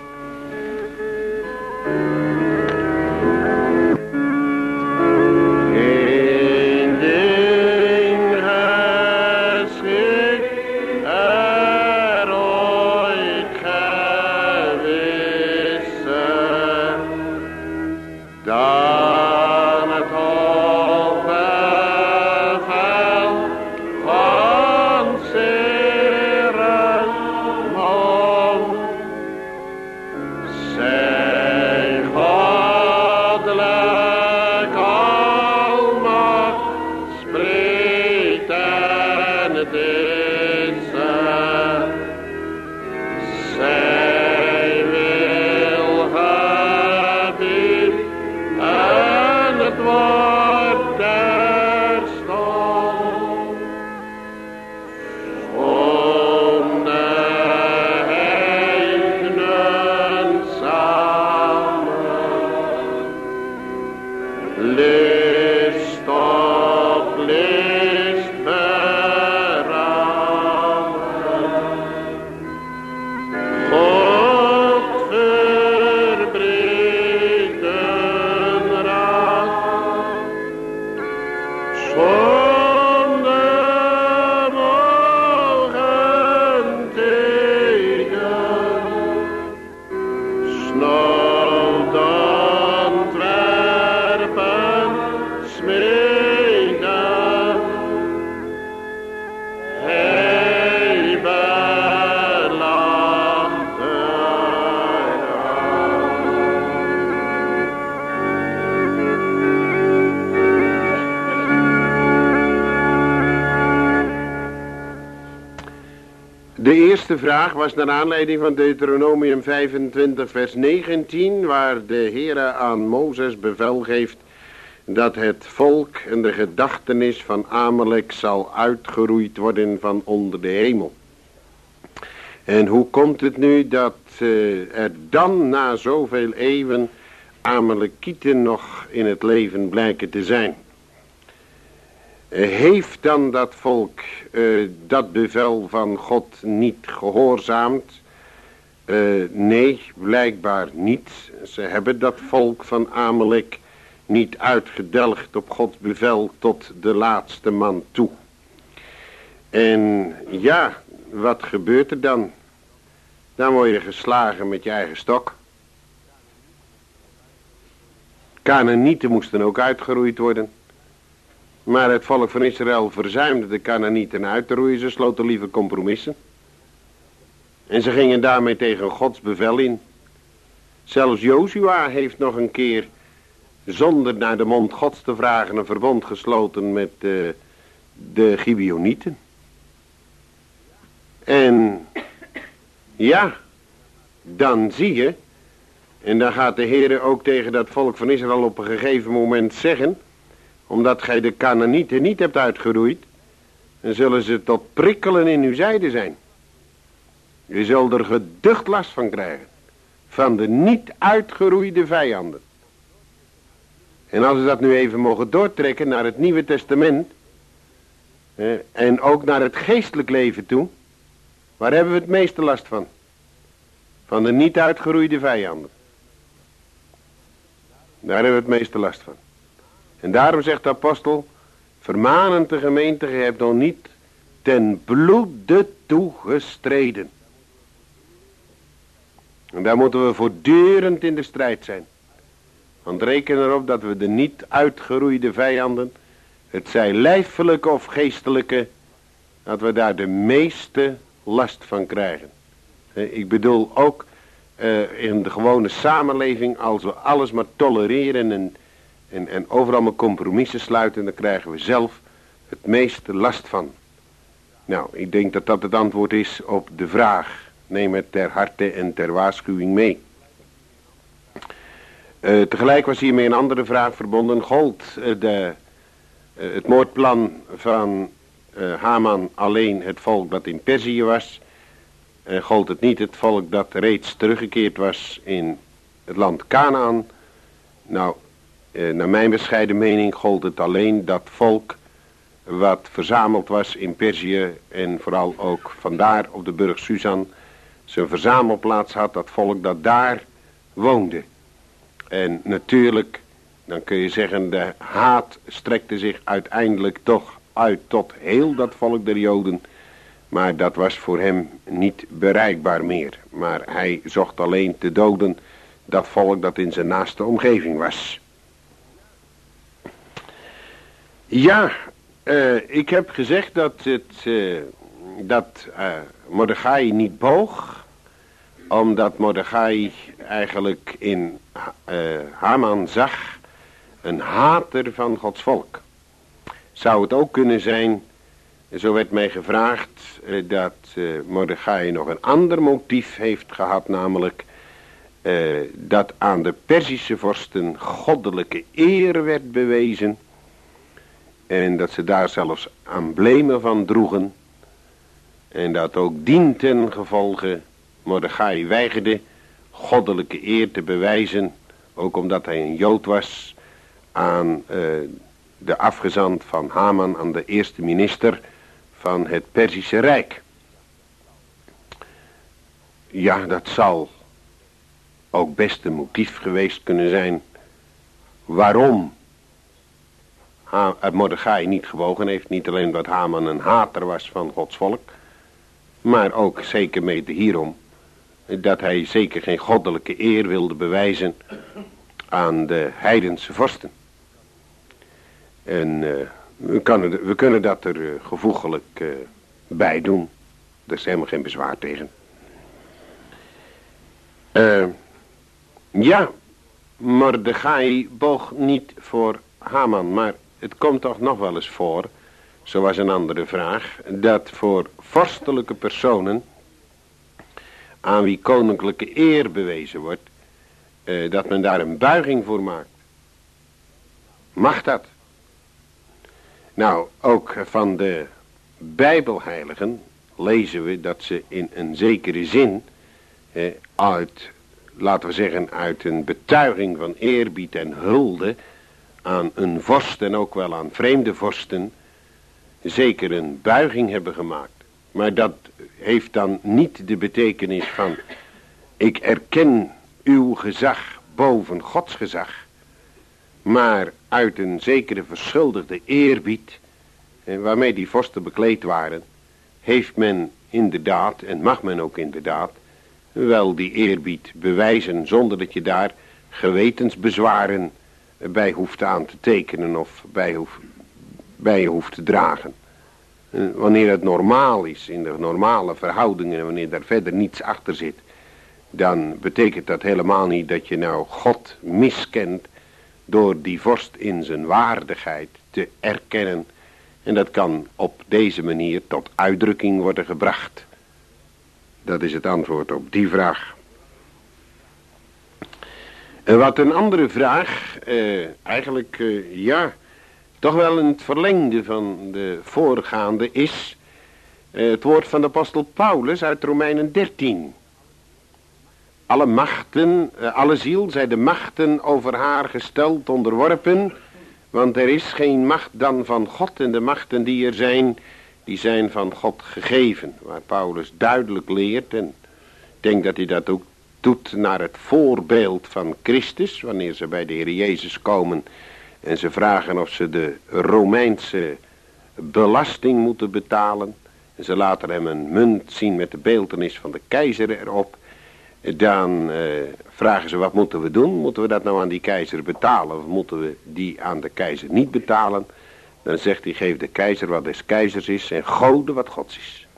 A: De eerste vraag was naar aanleiding van Deuteronomium 25 vers 19, waar de Heere aan Mozes bevel geeft dat het volk en de gedachtenis van Amalek zal uitgeroeid worden van onder de hemel. En hoe komt het nu dat er dan na zoveel eeuwen Amalekieten nog in het leven blijken te zijn? Heeft dan dat volk dat bevel van God niet gehoorzaamd? Nee, blijkbaar niet. Ze hebben dat volk van Amalek niet uitgedelgd op Gods bevel tot de laatste man toe. En ja, wat gebeurt er dan? Dan word je geslagen met je eigen stok. Kanaanieten moesten ook uitgeroeid worden. Maar het volk van Israël verzuimde de Kanaanieten uit te roeien. Ze sloten liever compromissen. En ze gingen daarmee tegen Gods bevel in. Zelfs Jozua heeft nog een keer, zonder naar de mond Gods te vragen, een verbond gesloten met de Gibeonieten. En ja, dan zie je, en dan gaat de Heere ook tegen dat volk van Israël op een gegeven moment zeggen, omdat gij de Kanaanieten niet hebt uitgeroeid, dan zullen ze tot prikkelen in uw zijde zijn. Je zult er geducht last van krijgen, van de niet uitgeroeide vijanden. En als we dat nu even mogen doortrekken naar het Nieuwe Testament, en ook naar het geestelijk leven toe, waar hebben we het meeste last van? Van de niet uitgeroeide vijanden. Daar hebben we het meeste last van. En daarom zegt de apostel, vermanend de gemeente, gij hebt nog niet ten bloede toe gestreden. En daar moeten we voortdurend in de strijd zijn. Want reken erop dat we de niet uitgeroeide vijanden, het zij lijfelijke of geestelijke, dat we daar de meeste last van krijgen. Ik bedoel ook in de gewone samenleving, als we alles maar tolereren en overal maar compromissen sluiten, dan krijgen we zelf het meeste last van. Nou, ik denk dat dat het antwoord is op de vraag. Neem het ter harte en ter waarschuwing mee. Tegelijk was hiermee een andere vraag verbonden. Gold het moordplan van Haman alleen het volk dat in Perzië was? Gold het niet het volk dat reeds teruggekeerd was in het land Kanaan? Nou, naar mijn bescheiden mening gold het alleen dat volk wat verzameld was in Perzië en vooral ook vandaar op de burcht Susan, zijn verzamelplaats had, dat volk dat daar woonde. En natuurlijk, dan kun je zeggen, de haat strekte zich uiteindelijk toch uit tot heel dat volk der Joden. Maar dat was voor hem niet bereikbaar meer. Maar hij zocht alleen te doden dat volk dat in zijn naaste omgeving was. Ja, ik heb gezegd dat Mordechai niet boog, omdat Mordechai eigenlijk in Haman zag een hater van Gods volk. Zou het ook kunnen zijn, zo werd mij gevraagd, dat Mordechai nog een ander motief heeft gehad, namelijk dat aan de Perzische vorsten goddelijke eer werd bewezen en dat ze daar zelfs emblemen van droegen en dat ook dien ten gevolge Mordechai weigerde goddelijke eer te bewijzen, ook omdat hij een Jood was, aan de afgezant van Haman, aan de eerste minister van het Perzische Rijk. Ja, dat zal ook best een motief geweest kunnen zijn waarom Mordechai niet gewogen heeft. Niet alleen omdat Haman een hater was van Gods volk, maar ook zeker mede hierom dat hij zeker geen goddelijke eer wilde bewijzen aan de heidense vorsten. En we kunnen dat er gevoeglijk bij doen. Daar is helemaal geen bezwaar tegen. Ja, Mordechai boog niet voor Haman, maar het komt toch nog wel eens voor, zo was een andere vraag, dat voor vorstelijke personen aan wie koninklijke eer bewezen wordt, dat men daar een buiging voor maakt. Mag dat? Nou, ook van de Bijbelheiligen lezen we dat ze in een zekere zin laten we zeggen, uit een betuiging van eerbied en hulde aan een vorst en ook wel aan vreemde vorsten zeker een buiging hebben gemaakt. Maar dat heeft dan niet de betekenis van ik erken uw gezag boven Gods gezag, maar uit een zekere verschuldigde eerbied waarmee die vorsten bekleed waren, heeft men inderdaad, en mag men ook inderdaad, wel die eerbied bewijzen zonder dat je daar gewetensbezwaren bij hoeft aan te tekenen of bij je hoeft te dragen. Wanneer het normaal is, in de normale verhoudingen, en wanneer daar verder niets achter zit, dan betekent dat helemaal niet dat je nou God miskent door die vorst in zijn waardigheid te erkennen. En dat kan op deze manier tot uitdrukking worden gebracht. Dat is het antwoord op die vraag. En wat een andere vraag, eigenlijk toch wel in het verlengde van de voorgaande is het woord van de apostel Paulus uit Romeinen 13. Alle machten, alle ziel, zij de machten over haar gesteld onderworpen, want er is geen macht dan van God en de machten die er zijn, die zijn van God gegeven. Waar Paulus duidelijk leert, en ik denk dat hij dat ook doet naar het voorbeeld van Christus, wanneer ze bij de Heer Jezus komen en ze vragen of ze de Romeinse belasting moeten betalen. En ze laten hem een munt zien met de beeltenis van de keizer erop. Dan vragen ze, wat moeten we doen? Moeten we dat nou aan die keizer betalen of moeten we die aan de keizer niet betalen? Dan zegt hij, geef de keizer wat des keizers is en Gode wat Gods is.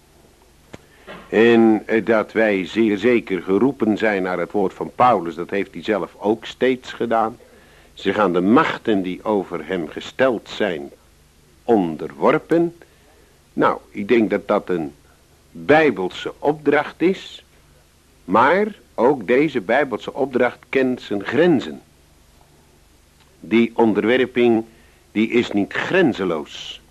A: En dat wij zeer zeker geroepen zijn naar het woord van Paulus, dat heeft hij zelf ook steeds gedaan. Zich aan de machten die over hem gesteld zijn onderworpen. Nou, ik denk dat dat een Bijbelse opdracht is. Maar ook deze Bijbelse opdracht kent zijn grenzen. Die onderwerping, die is niet grenzeloos.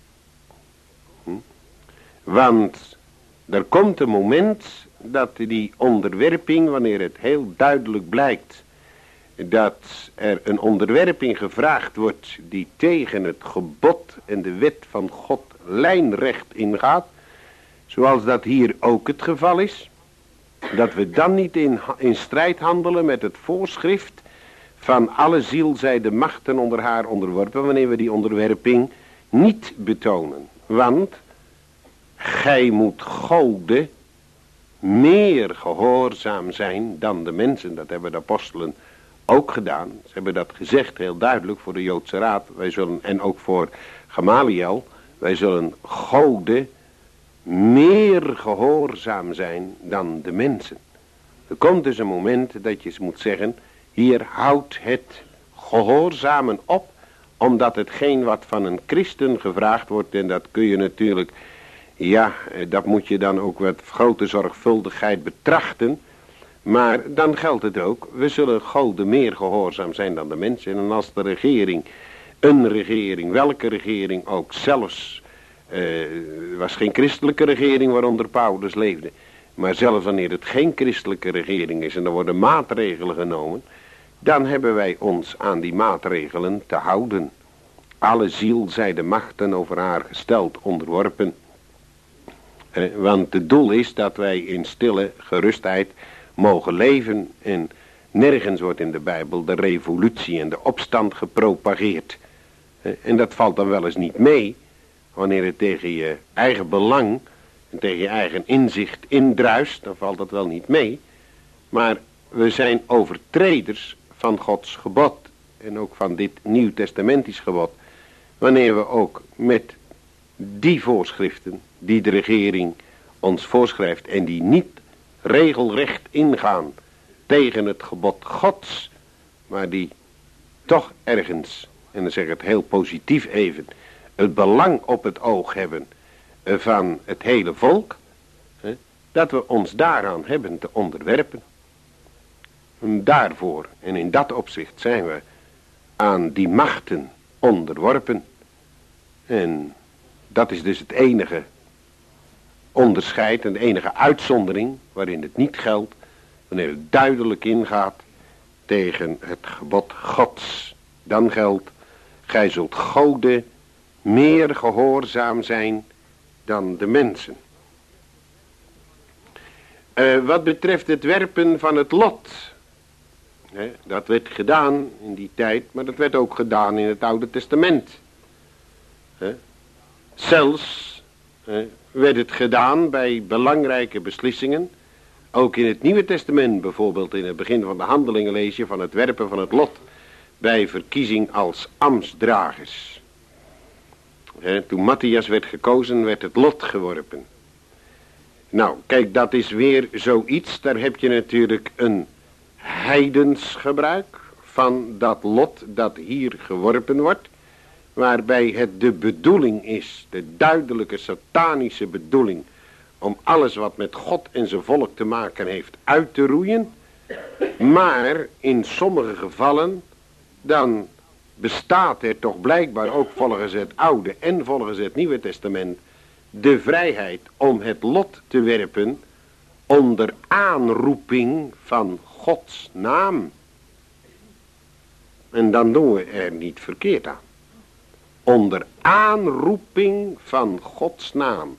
A: Want er komt een moment dat die onderwerping, wanneer het heel duidelijk blijkt dat er een onderwerping gevraagd wordt die tegen het gebod en de wet van God lijnrecht ingaat, zoals dat hier ook het geval is, Dat we dan niet in strijd handelen met het voorschrift van alle ziel zij de machten onder haar onderworpen, wanneer we die onderwerping niet betonen. Want gij moet Gode meer gehoorzaam zijn dan de mensen. Dat hebben de apostelen ook gedaan. Ze hebben dat gezegd heel duidelijk voor de Joodse Raad. Wij zullen, en ook voor Gamaliel. Wij zullen Gode meer gehoorzaam zijn dan de mensen. Er komt dus een moment dat je moet zeggen, hier houdt het gehoorzamen op, omdat hetgeen wat van een christen gevraagd wordt, en dat kun je natuurlijk, ja, dat moet je dan ook met grote zorgvuldigheid betrachten. Maar dan geldt het ook, we zullen Gode meer gehoorzaam zijn dan de mensen. En als de regering, een regering, welke regering ook, zelfs, was geen christelijke regering waaronder Paulus leefde. Maar zelfs wanneer het geen christelijke regering is en er worden maatregelen genomen, dan hebben wij ons aan die maatregelen te houden. Alle ziel zij de machten over haar gesteld onderworpen. Want het doel is dat wij in stille gerustheid mogen leven. En nergens wordt in de Bijbel de revolutie en de opstand gepropageerd. En dat valt dan wel eens niet mee, wanneer het tegen je eigen belang en tegen je eigen inzicht indruist, dan valt dat wel niet mee. Maar we zijn overtreders van Gods gebod en ook van dit Nieuw-testamentisch gebod, wanneer we ook met die voorschriften die de regering ons voorschrijft en die niet regelrecht ingaan tegen het gebod Gods, maar die toch ergens, en dan zeg ik het heel positief even, het belang op het oog hebben van het hele volk, dat we ons daaraan hebben te onderwerpen. En daarvoor en in dat opzicht zijn we aan die machten onderworpen. En dat is dus het enige onderscheid en de enige uitzondering waarin het niet geldt, wanneer het duidelijk ingaat tegen het gebod Gods. Dan geldt, gij zult Gode meer gehoorzaam zijn dan de mensen. Wat betreft het werpen van het lot, dat werd gedaan in die tijd, maar dat werd ook gedaan in het Oude Testament. Zelfs werd het gedaan bij belangrijke beslissingen. Ook in het Nieuwe Testament, bijvoorbeeld in het begin van de Handelingen lees je van het werpen van het lot bij verkiezing als ambtsdragers. Toen Matthias werd gekozen, werd het lot geworpen. Nou, kijk, dat is weer zoiets, daar heb je natuurlijk een heidens gebruik van dat lot dat hier geworpen wordt, waarbij het de bedoeling is, de duidelijke satanische bedoeling, om alles wat met God en zijn volk te maken heeft uit te roeien. Maar in sommige gevallen, dan bestaat er toch blijkbaar ook volgens het Oude en volgens het Nieuwe Testament de vrijheid om het lot te werpen onder aanroeping van Gods naam. En dan doen we er niet verkeerd aan. Onder aanroeping van Gods naam.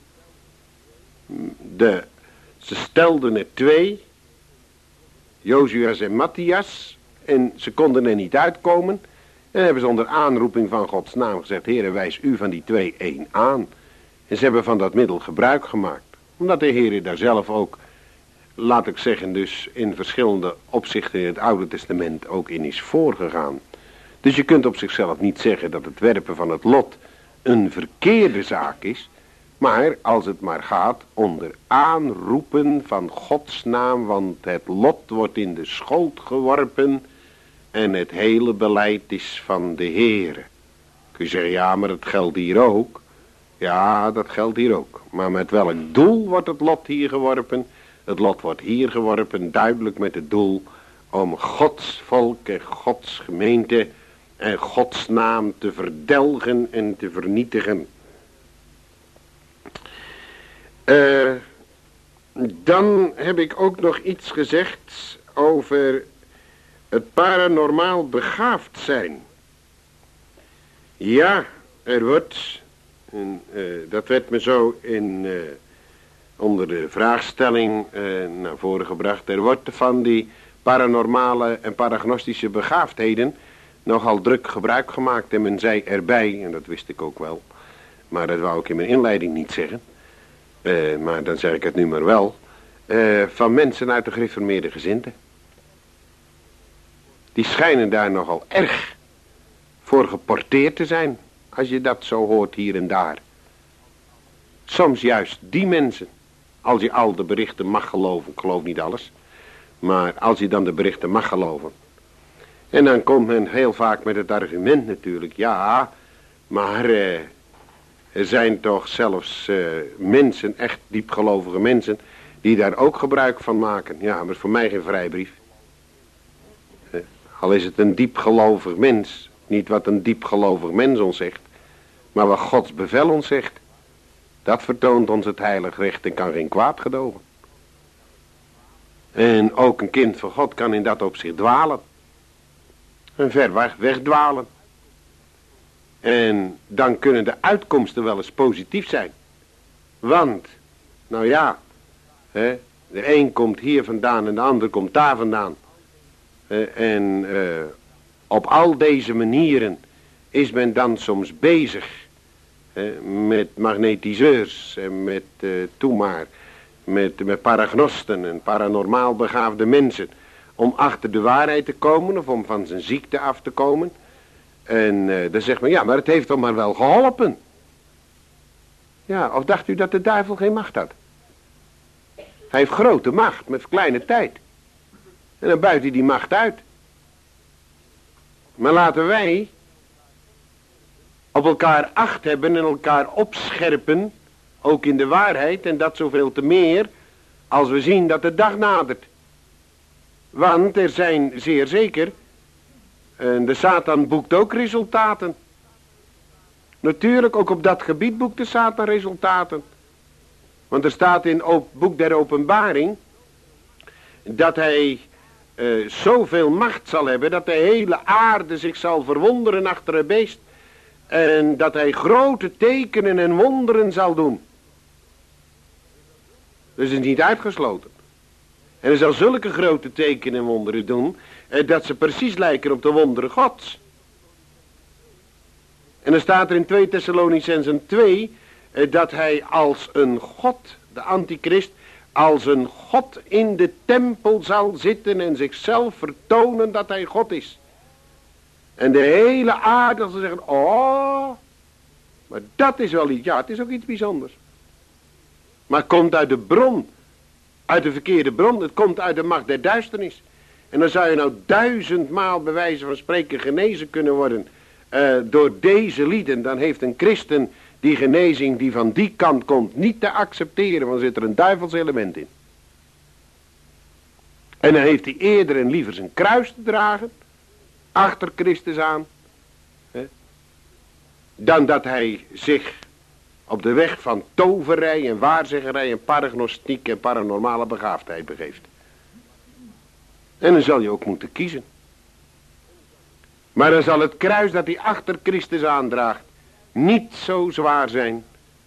A: Ze stelden er 2, Jozuas en Matthias, en ze konden er niet uitkomen. En hebben ze onder aanroeping van Gods naam gezegd, Heere, wijs u van die 2 één aan. En ze hebben van dat middel gebruik gemaakt. Omdat de Heere daar zelf ook, laat ik zeggen, dus in verschillende opzichten in het Oude Testament ook in is voorgegaan. Dus je kunt op zichzelf niet zeggen dat het werpen van het lot een verkeerde zaak is. Maar als het maar gaat onder aanroepen van Gods naam, want het lot wordt in de schoot geworpen en het hele beleid is van de Heere. Kun je zeggen, ja, maar dat geldt hier ook. Ja, dat geldt hier ook. Maar met welk doel wordt het lot hier geworpen? Het lot wordt hier geworpen duidelijk met het doel om Gods volk en Gods gemeente en Gods naam te verdelgen en te vernietigen. Dan heb ik ook nog iets gezegd over het paranormaal begaafd zijn. Ja, er wordt, dat werd me zo onder de vraagstelling naar voren gebracht. Er wordt van die paranormale en paragnostische begaafdheden nogal druk gebruik gemaakt. En men zei erbij, en dat wist ik ook wel, maar dat wou ik in mijn inleiding niet zeggen. Maar dan zeg ik het nu maar wel. Van mensen uit de gereformeerde gezindte. Die schijnen daar nogal erg voor geporteerd te zijn. Als je dat zo hoort hier en daar. Soms juist die mensen. Als je al de berichten mag geloven. Ik geloof niet alles. Maar als je dan de berichten mag geloven. En dan komt men heel vaak met het argument natuurlijk. Ja, maar er zijn toch zelfs mensen, echt diepgelovige mensen, die daar ook gebruik van maken. Ja, maar dat is voor mij geen vrijbrief. Al is het een diepgelovig mens. Niet wat een diepgelovig mens ons zegt. Maar wat Gods bevel ons zegt. Dat vertoont ons het heilig recht en kan geen kwaad gedogen. En ook een kind van God kan in dat opzicht dwalen. En ver wegdwalen. En dan kunnen de uitkomsten wel eens positief zijn. Want, nou ja, de een komt hier vandaan en de ander komt daar vandaan. En op al deze manieren is men dan soms bezig met magnetiseurs en met met paragnosten en paranormaal begaafde mensen. Om achter de waarheid te komen of om van zijn ziekte af te komen. En dan zegt men, ja, maar het heeft toch maar wel geholpen. Ja, of dacht u dat de duivel geen macht had? Hij heeft grote macht met kleine tijd. En dan buit hij die macht uit. Maar laten wij op elkaar acht hebben en elkaar opscherpen, ook in de waarheid, en dat zoveel te meer als we zien dat de dag nadert. Want er zijn zeer zeker, en de Satan boekt ook resultaten. Natuurlijk, ook op dat gebied boekt de Satan resultaten. Want er staat in het boek der Openbaring dat hij zoveel macht zal hebben dat de hele aarde zich zal verwonderen achter het beest. En dat hij grote tekenen en wonderen zal doen. Dus het is niet uitgesloten. En hij zal zulke grote tekenen en wonderen doen, dat ze precies lijken op de wonderen Gods. En dan staat er in 2 Thessalonicenzen 2, dat hij als een God, de antichrist, als een God in de tempel zal zitten en zichzelf vertonen dat hij God is. En de hele aarde zal zeggen, oh, maar dat is wel iets, ja, het is ook iets bijzonders. Maar het komt uit de bron, uit de verkeerde bron, het komt uit de macht der duisternis. En dan zou je nou 1000-maal bij wijze van spreken genezen kunnen worden door deze lieden. Dan heeft een christen die genezing die van die kant komt niet te accepteren, want er zit er een duivels element in. En dan heeft hij eerder en liever zijn kruis te dragen, achter Christus aan, dan dat hij zich op de weg van toverij en waarzeggerij en paragnostiek en paranormale begaafdheid begeeft. En dan zal je ook moeten kiezen. Maar dan zal het kruis dat hij achter Christus aandraagt niet zo zwaar zijn.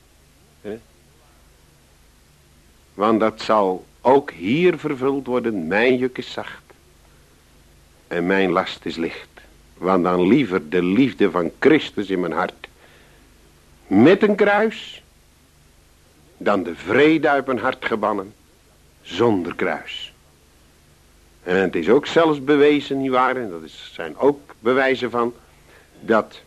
A: Want dat zal ook hier vervuld worden. Mijn juk is zacht. En mijn last is licht. Want dan liever de liefde van Christus in mijn hart. Met een kruis. Dan de vrede uit mijn hart gebannen. Zonder kruis. En het is ook zelfs bewezen, nietwaar, en dat zijn ook bewijzen van, dat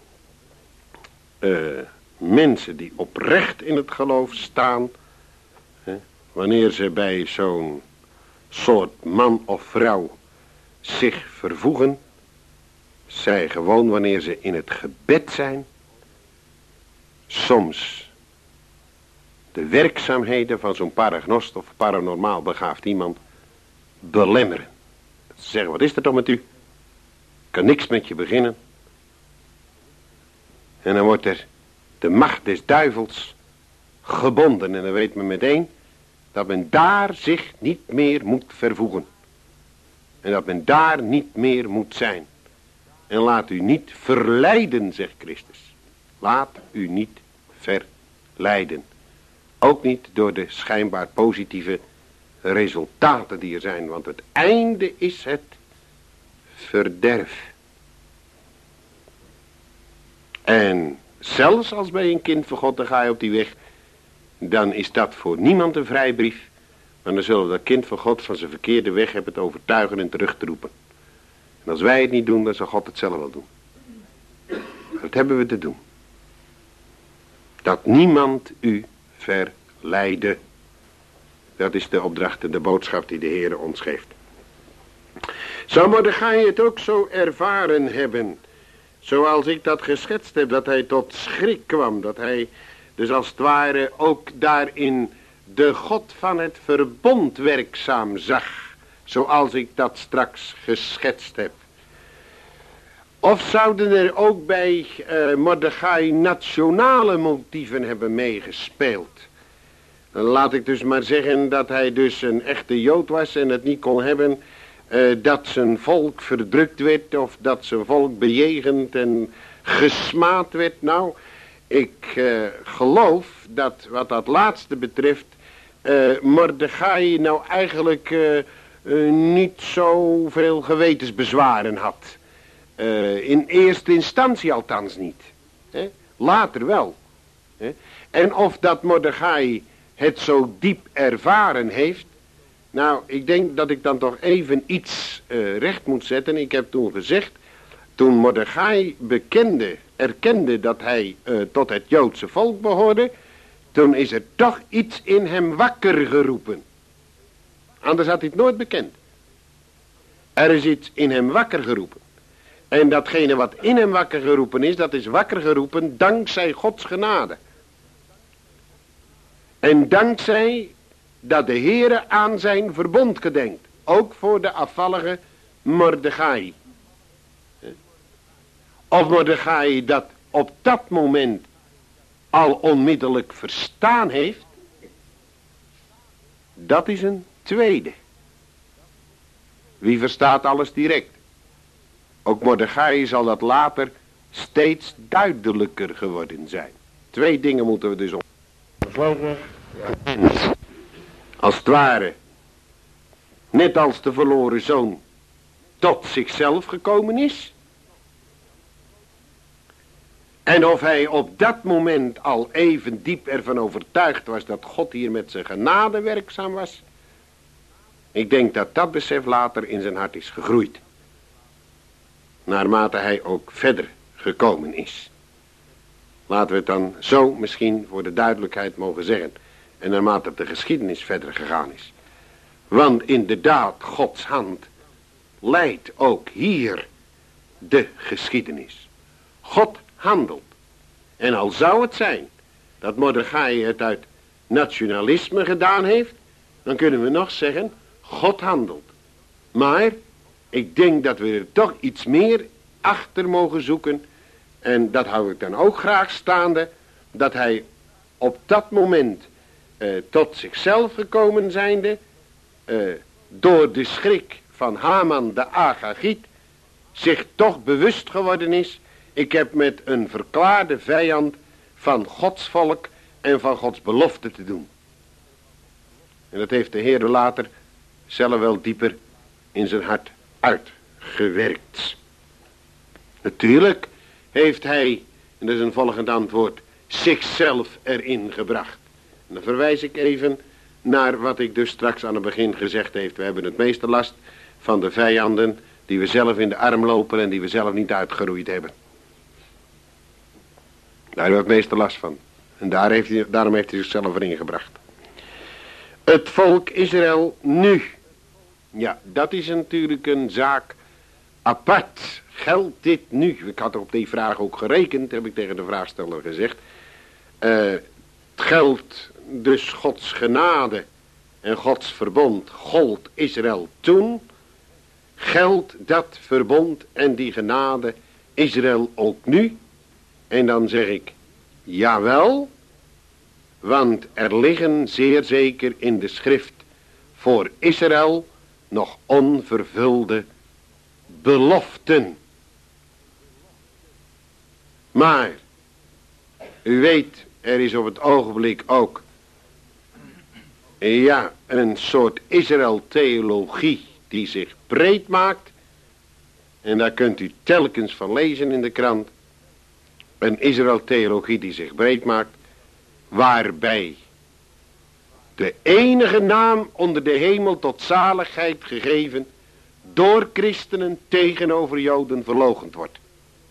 A: mensen die oprecht in het geloof staan, wanneer ze bij zo'n soort man of vrouw zich vervoegen, zij gewoon wanneer ze in het gebed zijn, soms de werkzaamheden van zo'n paragnost of paranormaal begaafd iemand belemmeren. Ze zeggen, wat is er toch met u? Ik kan niks met je beginnen. En dan wordt er de macht des duivels gebonden. En dan weet men meteen dat men daar zich niet meer moet vervoegen. En dat men daar niet meer moet zijn. En laat u niet verleiden, zegt Christus. Laat u niet verleiden. Ook niet door de schijnbaar positieve resultaten die er zijn. Want het einde is het verderf. En zelfs als bij een kind van God, dan ga je op die weg, dan is dat voor niemand een vrijbrief. Maar dan zullen we dat kind van God van zijn verkeerde weg hebben te overtuigen en terug te roepen. En als wij het niet doen, dan zal God het zelf wel doen. Dat hebben we te doen. Dat niemand u verleide. Dat is de opdracht en de boodschap die de Heer ons geeft. Zou Mordechai het ook zo ervaren hebben, zoals ik dat geschetst heb, dat hij tot schrik kwam, dat hij dus als het ware ook daarin de God van het verbond werkzaam zag, zoals ik dat straks geschetst heb? Of zouden er ook bij Mordechai nationale motieven hebben meegespeeld? Laat ik dus maar zeggen dat hij dus een echte Jood was en het niet kon hebben dat zijn volk verdrukt werd of dat zijn volk bejegend en gesmaad werd. Nou, ik geloof dat wat dat laatste betreft Mordechai nou eigenlijk niet zoveel gewetensbezwaren had. In eerste instantie althans niet. Later wel. En of dat Mordechai het zo diep ervaren heeft. Nou, ik denk dat ik dan toch even iets recht moet zetten. Ik heb toen gezegd, toen Mordechai erkende dat hij tot het Joodse volk behoorde, toen is er toch iets in hem wakker geroepen. Anders had hij het nooit bekend. Er is iets in hem wakker geroepen. En datgene wat in hem wakker geroepen is, dat is wakker geroepen dankzij Gods genade. En dankzij dat de Heere aan zijn verbond gedenkt. Ook voor de afvallige Mordechai. Of Mordechai dat op dat moment al onmiddellijk verstaan heeft. Dat is een tweede. Wie verstaat alles direct? Ook Mordechai zal dat later steeds duidelijker geworden zijn. Twee dingen moeten we dus onthouden. Als het ware, net als de verloren zoon, tot zichzelf gekomen is. En of hij op dat moment al even diep ervan overtuigd was dat God hier met zijn genade werkzaam was. Ik denk dat dat besef later in zijn hart is gegroeid. Naarmate hij ook verder gekomen is. Laten we het dan zo misschien voor de duidelijkheid mogen zeggen. En naarmate de geschiedenis verder gegaan is. Want inderdaad, Gods hand leidt ook hier de geschiedenis. God handelt. En al zou het zijn dat Mordechai het uit nationalisme gedaan heeft, dan kunnen we nog zeggen, God handelt. Maar ik denk dat we er toch iets meer achter mogen zoeken. En dat hou ik dan ook graag staande. Dat hij op dat moment tot zichzelf gekomen zijnde. Door de schrik van Haman de Agagiet. Zich toch bewust geworden is. Ik heb met een verklaarde vijand van Gods volk en van Gods belofte te doen. En dat heeft de Heer later zelf wel dieper in zijn hart uitgewerkt. Natuurlijk heeft hij, en dat is een volgend antwoord, zichzelf erin gebracht. En dan verwijs ik even naar wat ik dus straks aan het begin gezegd heb. We hebben het meeste last van de vijanden die we zelf in de arm lopen en die we zelf niet uitgeroeid hebben. Daar hebben we het meeste last van. En daarom heeft hij zichzelf erin gebracht. Het volk Israël nu. Ja, dat is natuurlijk een zaak apart. Geldt dit nu? Ik had op die vraag ook gerekend, heb ik tegen de vraagsteller gezegd. Het geldt dus Gods genade en Gods verbond gold Israël toen. Geldt dat verbond en die genade Israël ook nu? En dan zeg ik, jawel, want er liggen zeer zeker in de schrift voor Israël nog onvervulde beloften. Maar, u weet, er is op het ogenblik ook Ja, een soort Israël-theologie die zich breed maakt. En daar kunt u telkens van lezen in de krant. Een Israël-theologie die zich breed maakt. Waarbij de enige naam onder de hemel tot zaligheid gegeven door christenen tegenover Joden verloochend wordt.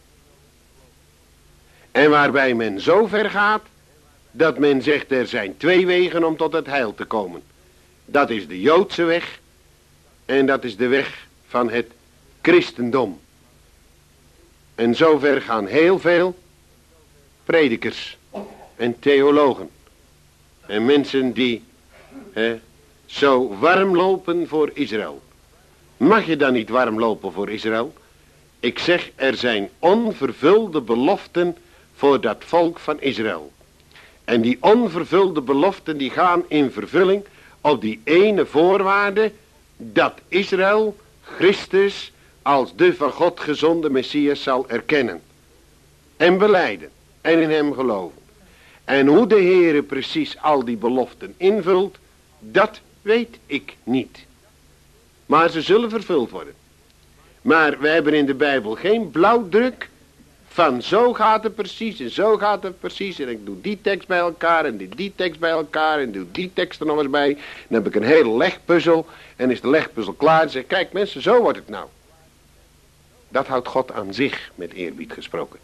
A: En waarbij men zo ver gaat dat men zegt er zijn twee wegen om tot het heil te komen. Dat is de Joodse weg en dat is de weg van het christendom. En zover gaan heel veel predikers en theologen en mensen die zo warm lopen voor Israël. Mag je dan niet warm lopen voor Israël? Ik zeg, er zijn onvervulde beloften voor dat volk van Israël. En die onvervulde beloften die gaan in vervulling op die ene voorwaarde dat Israël Christus als de van God gezonde Messias zal erkennen. En belijden en in hem geloven. En hoe de Heere precies al die beloften invult, dat weet ik niet. Maar ze zullen vervuld worden. Maar we hebben in de Bijbel geen blauwdruk van zo gaat het precies en zo gaat het precies. En ik doe die tekst bij elkaar en die tekst bij elkaar en doe die tekst er nog eens bij. Dan heb ik een hele legpuzzel en is de legpuzzel klaar. En zeg, kijk mensen, zo wordt het nou. Dat houdt God aan zich, met eerbied gesproken.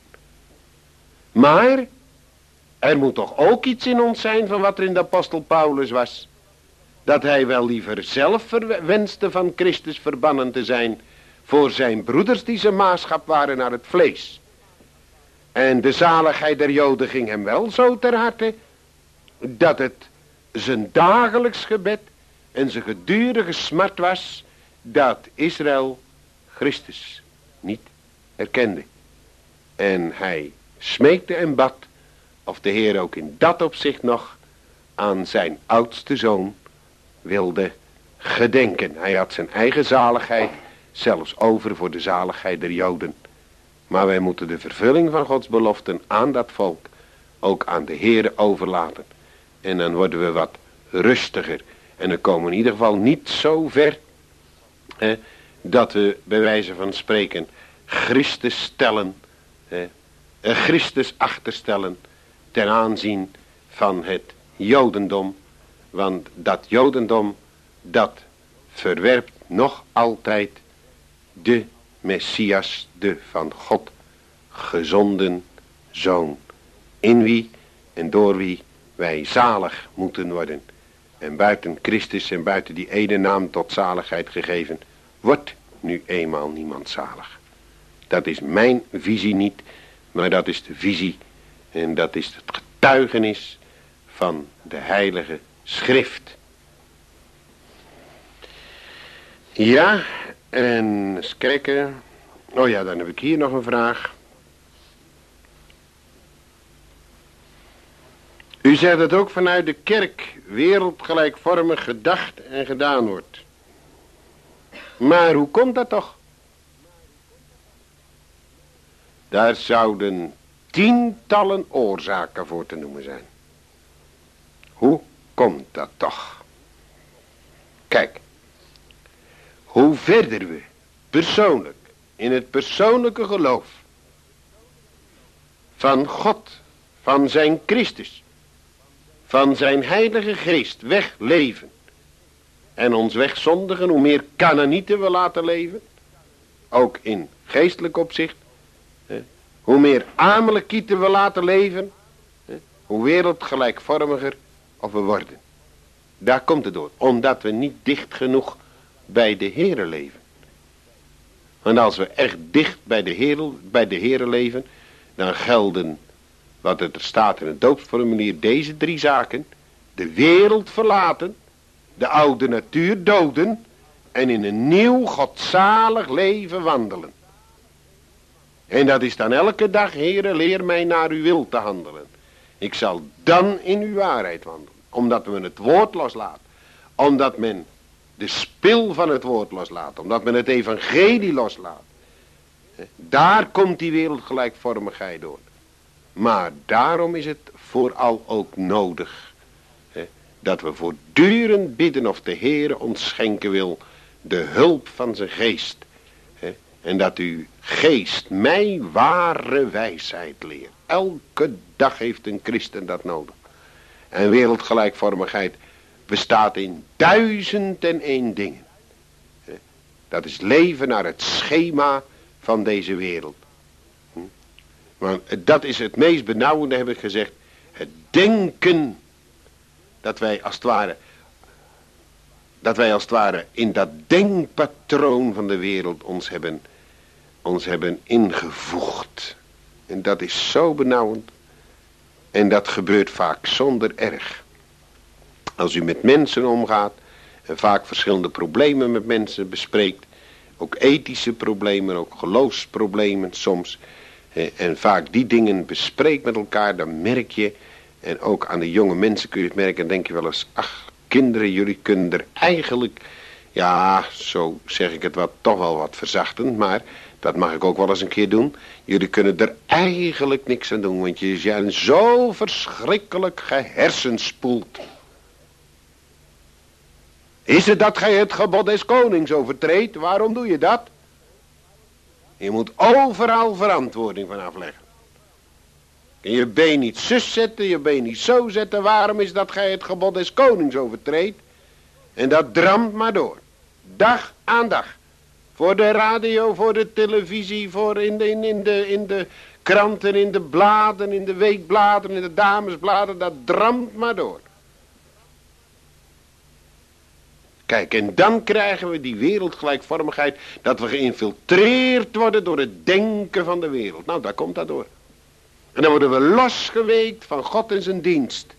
A: Maar er moet toch ook iets in ons zijn van wat er in de apostel Paulus was. Dat hij wel liever zelf wenste van Christus verbannen te zijn voor zijn broeders die zijn maatschap waren naar het vlees. En de zaligheid der Joden ging hem wel zo ter harte, dat het zijn dagelijks gebed en zijn gedurige smart was, dat Israël Christus niet erkende. En hij smeekte en bad, of de Heer ook in dat opzicht nog aan zijn oudste zoon wilde gedenken. Hij had zijn eigen zaligheid zelfs over voor de zaligheid der Joden. Maar wij moeten de vervulling van Gods beloften aan dat volk ook aan de Heere overlaten. En dan worden we wat rustiger. En dan komen we in ieder geval niet zo ver dat we bij wijze van spreken Christus stellen, Christus achterstellen ten aanzien van het Jodendom. Want dat Jodendom, dat verwerpt nog altijd de Messias, de van God gezonden Zoon. In wie en door wie wij zalig moeten worden. En buiten Christus en buiten die ene naam tot zaligheid gegeven, wordt nu eenmaal niemand zalig. Dat is mijn visie niet, maar dat is de visie en dat is het getuigenis van de Heilige Schrift. Ja, en eens kijken. Oh ja, dan heb ik hier nog een vraag. U zegt dat ook vanuit de kerk wereldgelijkvormig gedacht en gedaan wordt. Maar hoe komt dat toch? Daar zouden tientallen oorzaken voor te noemen zijn. Hoe komt dat toch? Kijk, hoe verder we persoonlijk in het persoonlijke geloof van God, van zijn Christus, van zijn heilige geest wegleven en ons wegzondigen, hoe meer Kanaanieten we laten leven, ook in geestelijk opzicht, hoe meer Amalekieten we laten leven, hoe wereldgelijkvormiger of we worden. Daar komt het door, omdat we niet dicht genoeg bij de Heere leven. Want als we echt dicht bij de Heere leven, dan gelden, wat er staat in het doopsformulier, deze drie zaken: de wereld verlaten, de oude natuur doden en in een nieuw godzalig leven wandelen. En dat is dan elke dag: Heere, leer mij naar uw wil te handelen. Ik zal dan in uw waarheid wandelen. Omdat men het woord loslaat. Omdat men de spil van het woord loslaat. Omdat men het evangelie loslaat. Daar komt die wereldgelijkvormigheid door. Maar daarom is het vooral ook nodig dat we voortdurend bidden of de Heere ons schenken wil de hulp van zijn geest. En dat uw geest mij ware wijsheid leert. Elke dag heeft een christen dat nodig. En wereldgelijkvormigheid bestaat in 1001 dingen. Dat is leven naar het schema van deze wereld. Maar dat is het meest benauwende, heb ik gezegd. Het denken dat wij als het ware in dat denkpatroon van de wereld ons hebben ingevoegd. En dat is zo benauwend. En dat gebeurt vaak zonder erg. Als u met mensen omgaat en vaak verschillende problemen met mensen bespreekt. Ook ethische problemen, ook geloofsproblemen soms. En vaak die dingen bespreekt met elkaar, dan merk je. En ook aan de jonge mensen kun je het merken. En denk je wel eens, ach kinderen, jullie kunnen er eigenlijk, ja zo zeg ik het toch wel wat verzachtend. Maar dat mag ik ook wel eens een keer doen. Jullie kunnen er eigenlijk niks aan doen. Want je zijn zo verschrikkelijk gehersenspoeld. Is het dat gij het gebod des konings overtreedt? Waarom doe je dat? Je moet overal verantwoording van afleggen. En je been niet zus zetten, je been niet zo zetten. Waarom is dat gij het gebod des konings overtreedt? En dat dramt maar door. Dag aan dag. Voor de radio, voor de televisie, voor in de kranten, in de bladen, in de weekbladen, in de damesbladen. Dat dramt maar door. Kijk, en dan krijgen we die wereldgelijkvormigheid, dat we geïnfiltreerd worden door het denken van de wereld. Nou, daar komt dat door. En dan worden we losgeweekt van God en zijn dienst.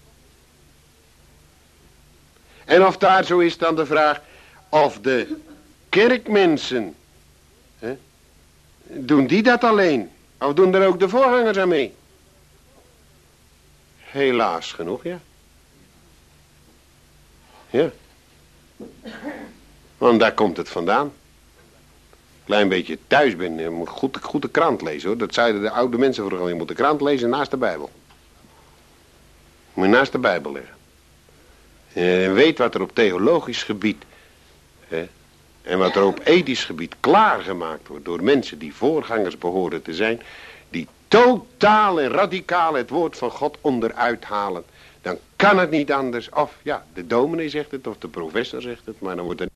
A: En of daar zo is dan de vraag, of de kerkmensen, doen die dat alleen? Of doen er ook de voorgangers aan mee? Helaas genoeg, ja. Ja. Want daar komt het vandaan. Klein beetje thuis ben, je moet goed de krant lezen hoor. Dat zeiden de oude mensen vroeger al. Je moet de krant lezen naast de Bijbel. Moet je naast de Bijbel leggen. En weet wat er op theologisch gebied en wat er op ethisch gebied klaargemaakt wordt door mensen die voorgangers behoren te zijn. Die totaal en radicaal het woord van God onderuit halen. Dan kan het niet anders. Of ja, de dominee zegt het of de professor zegt het. Maar dan wordt er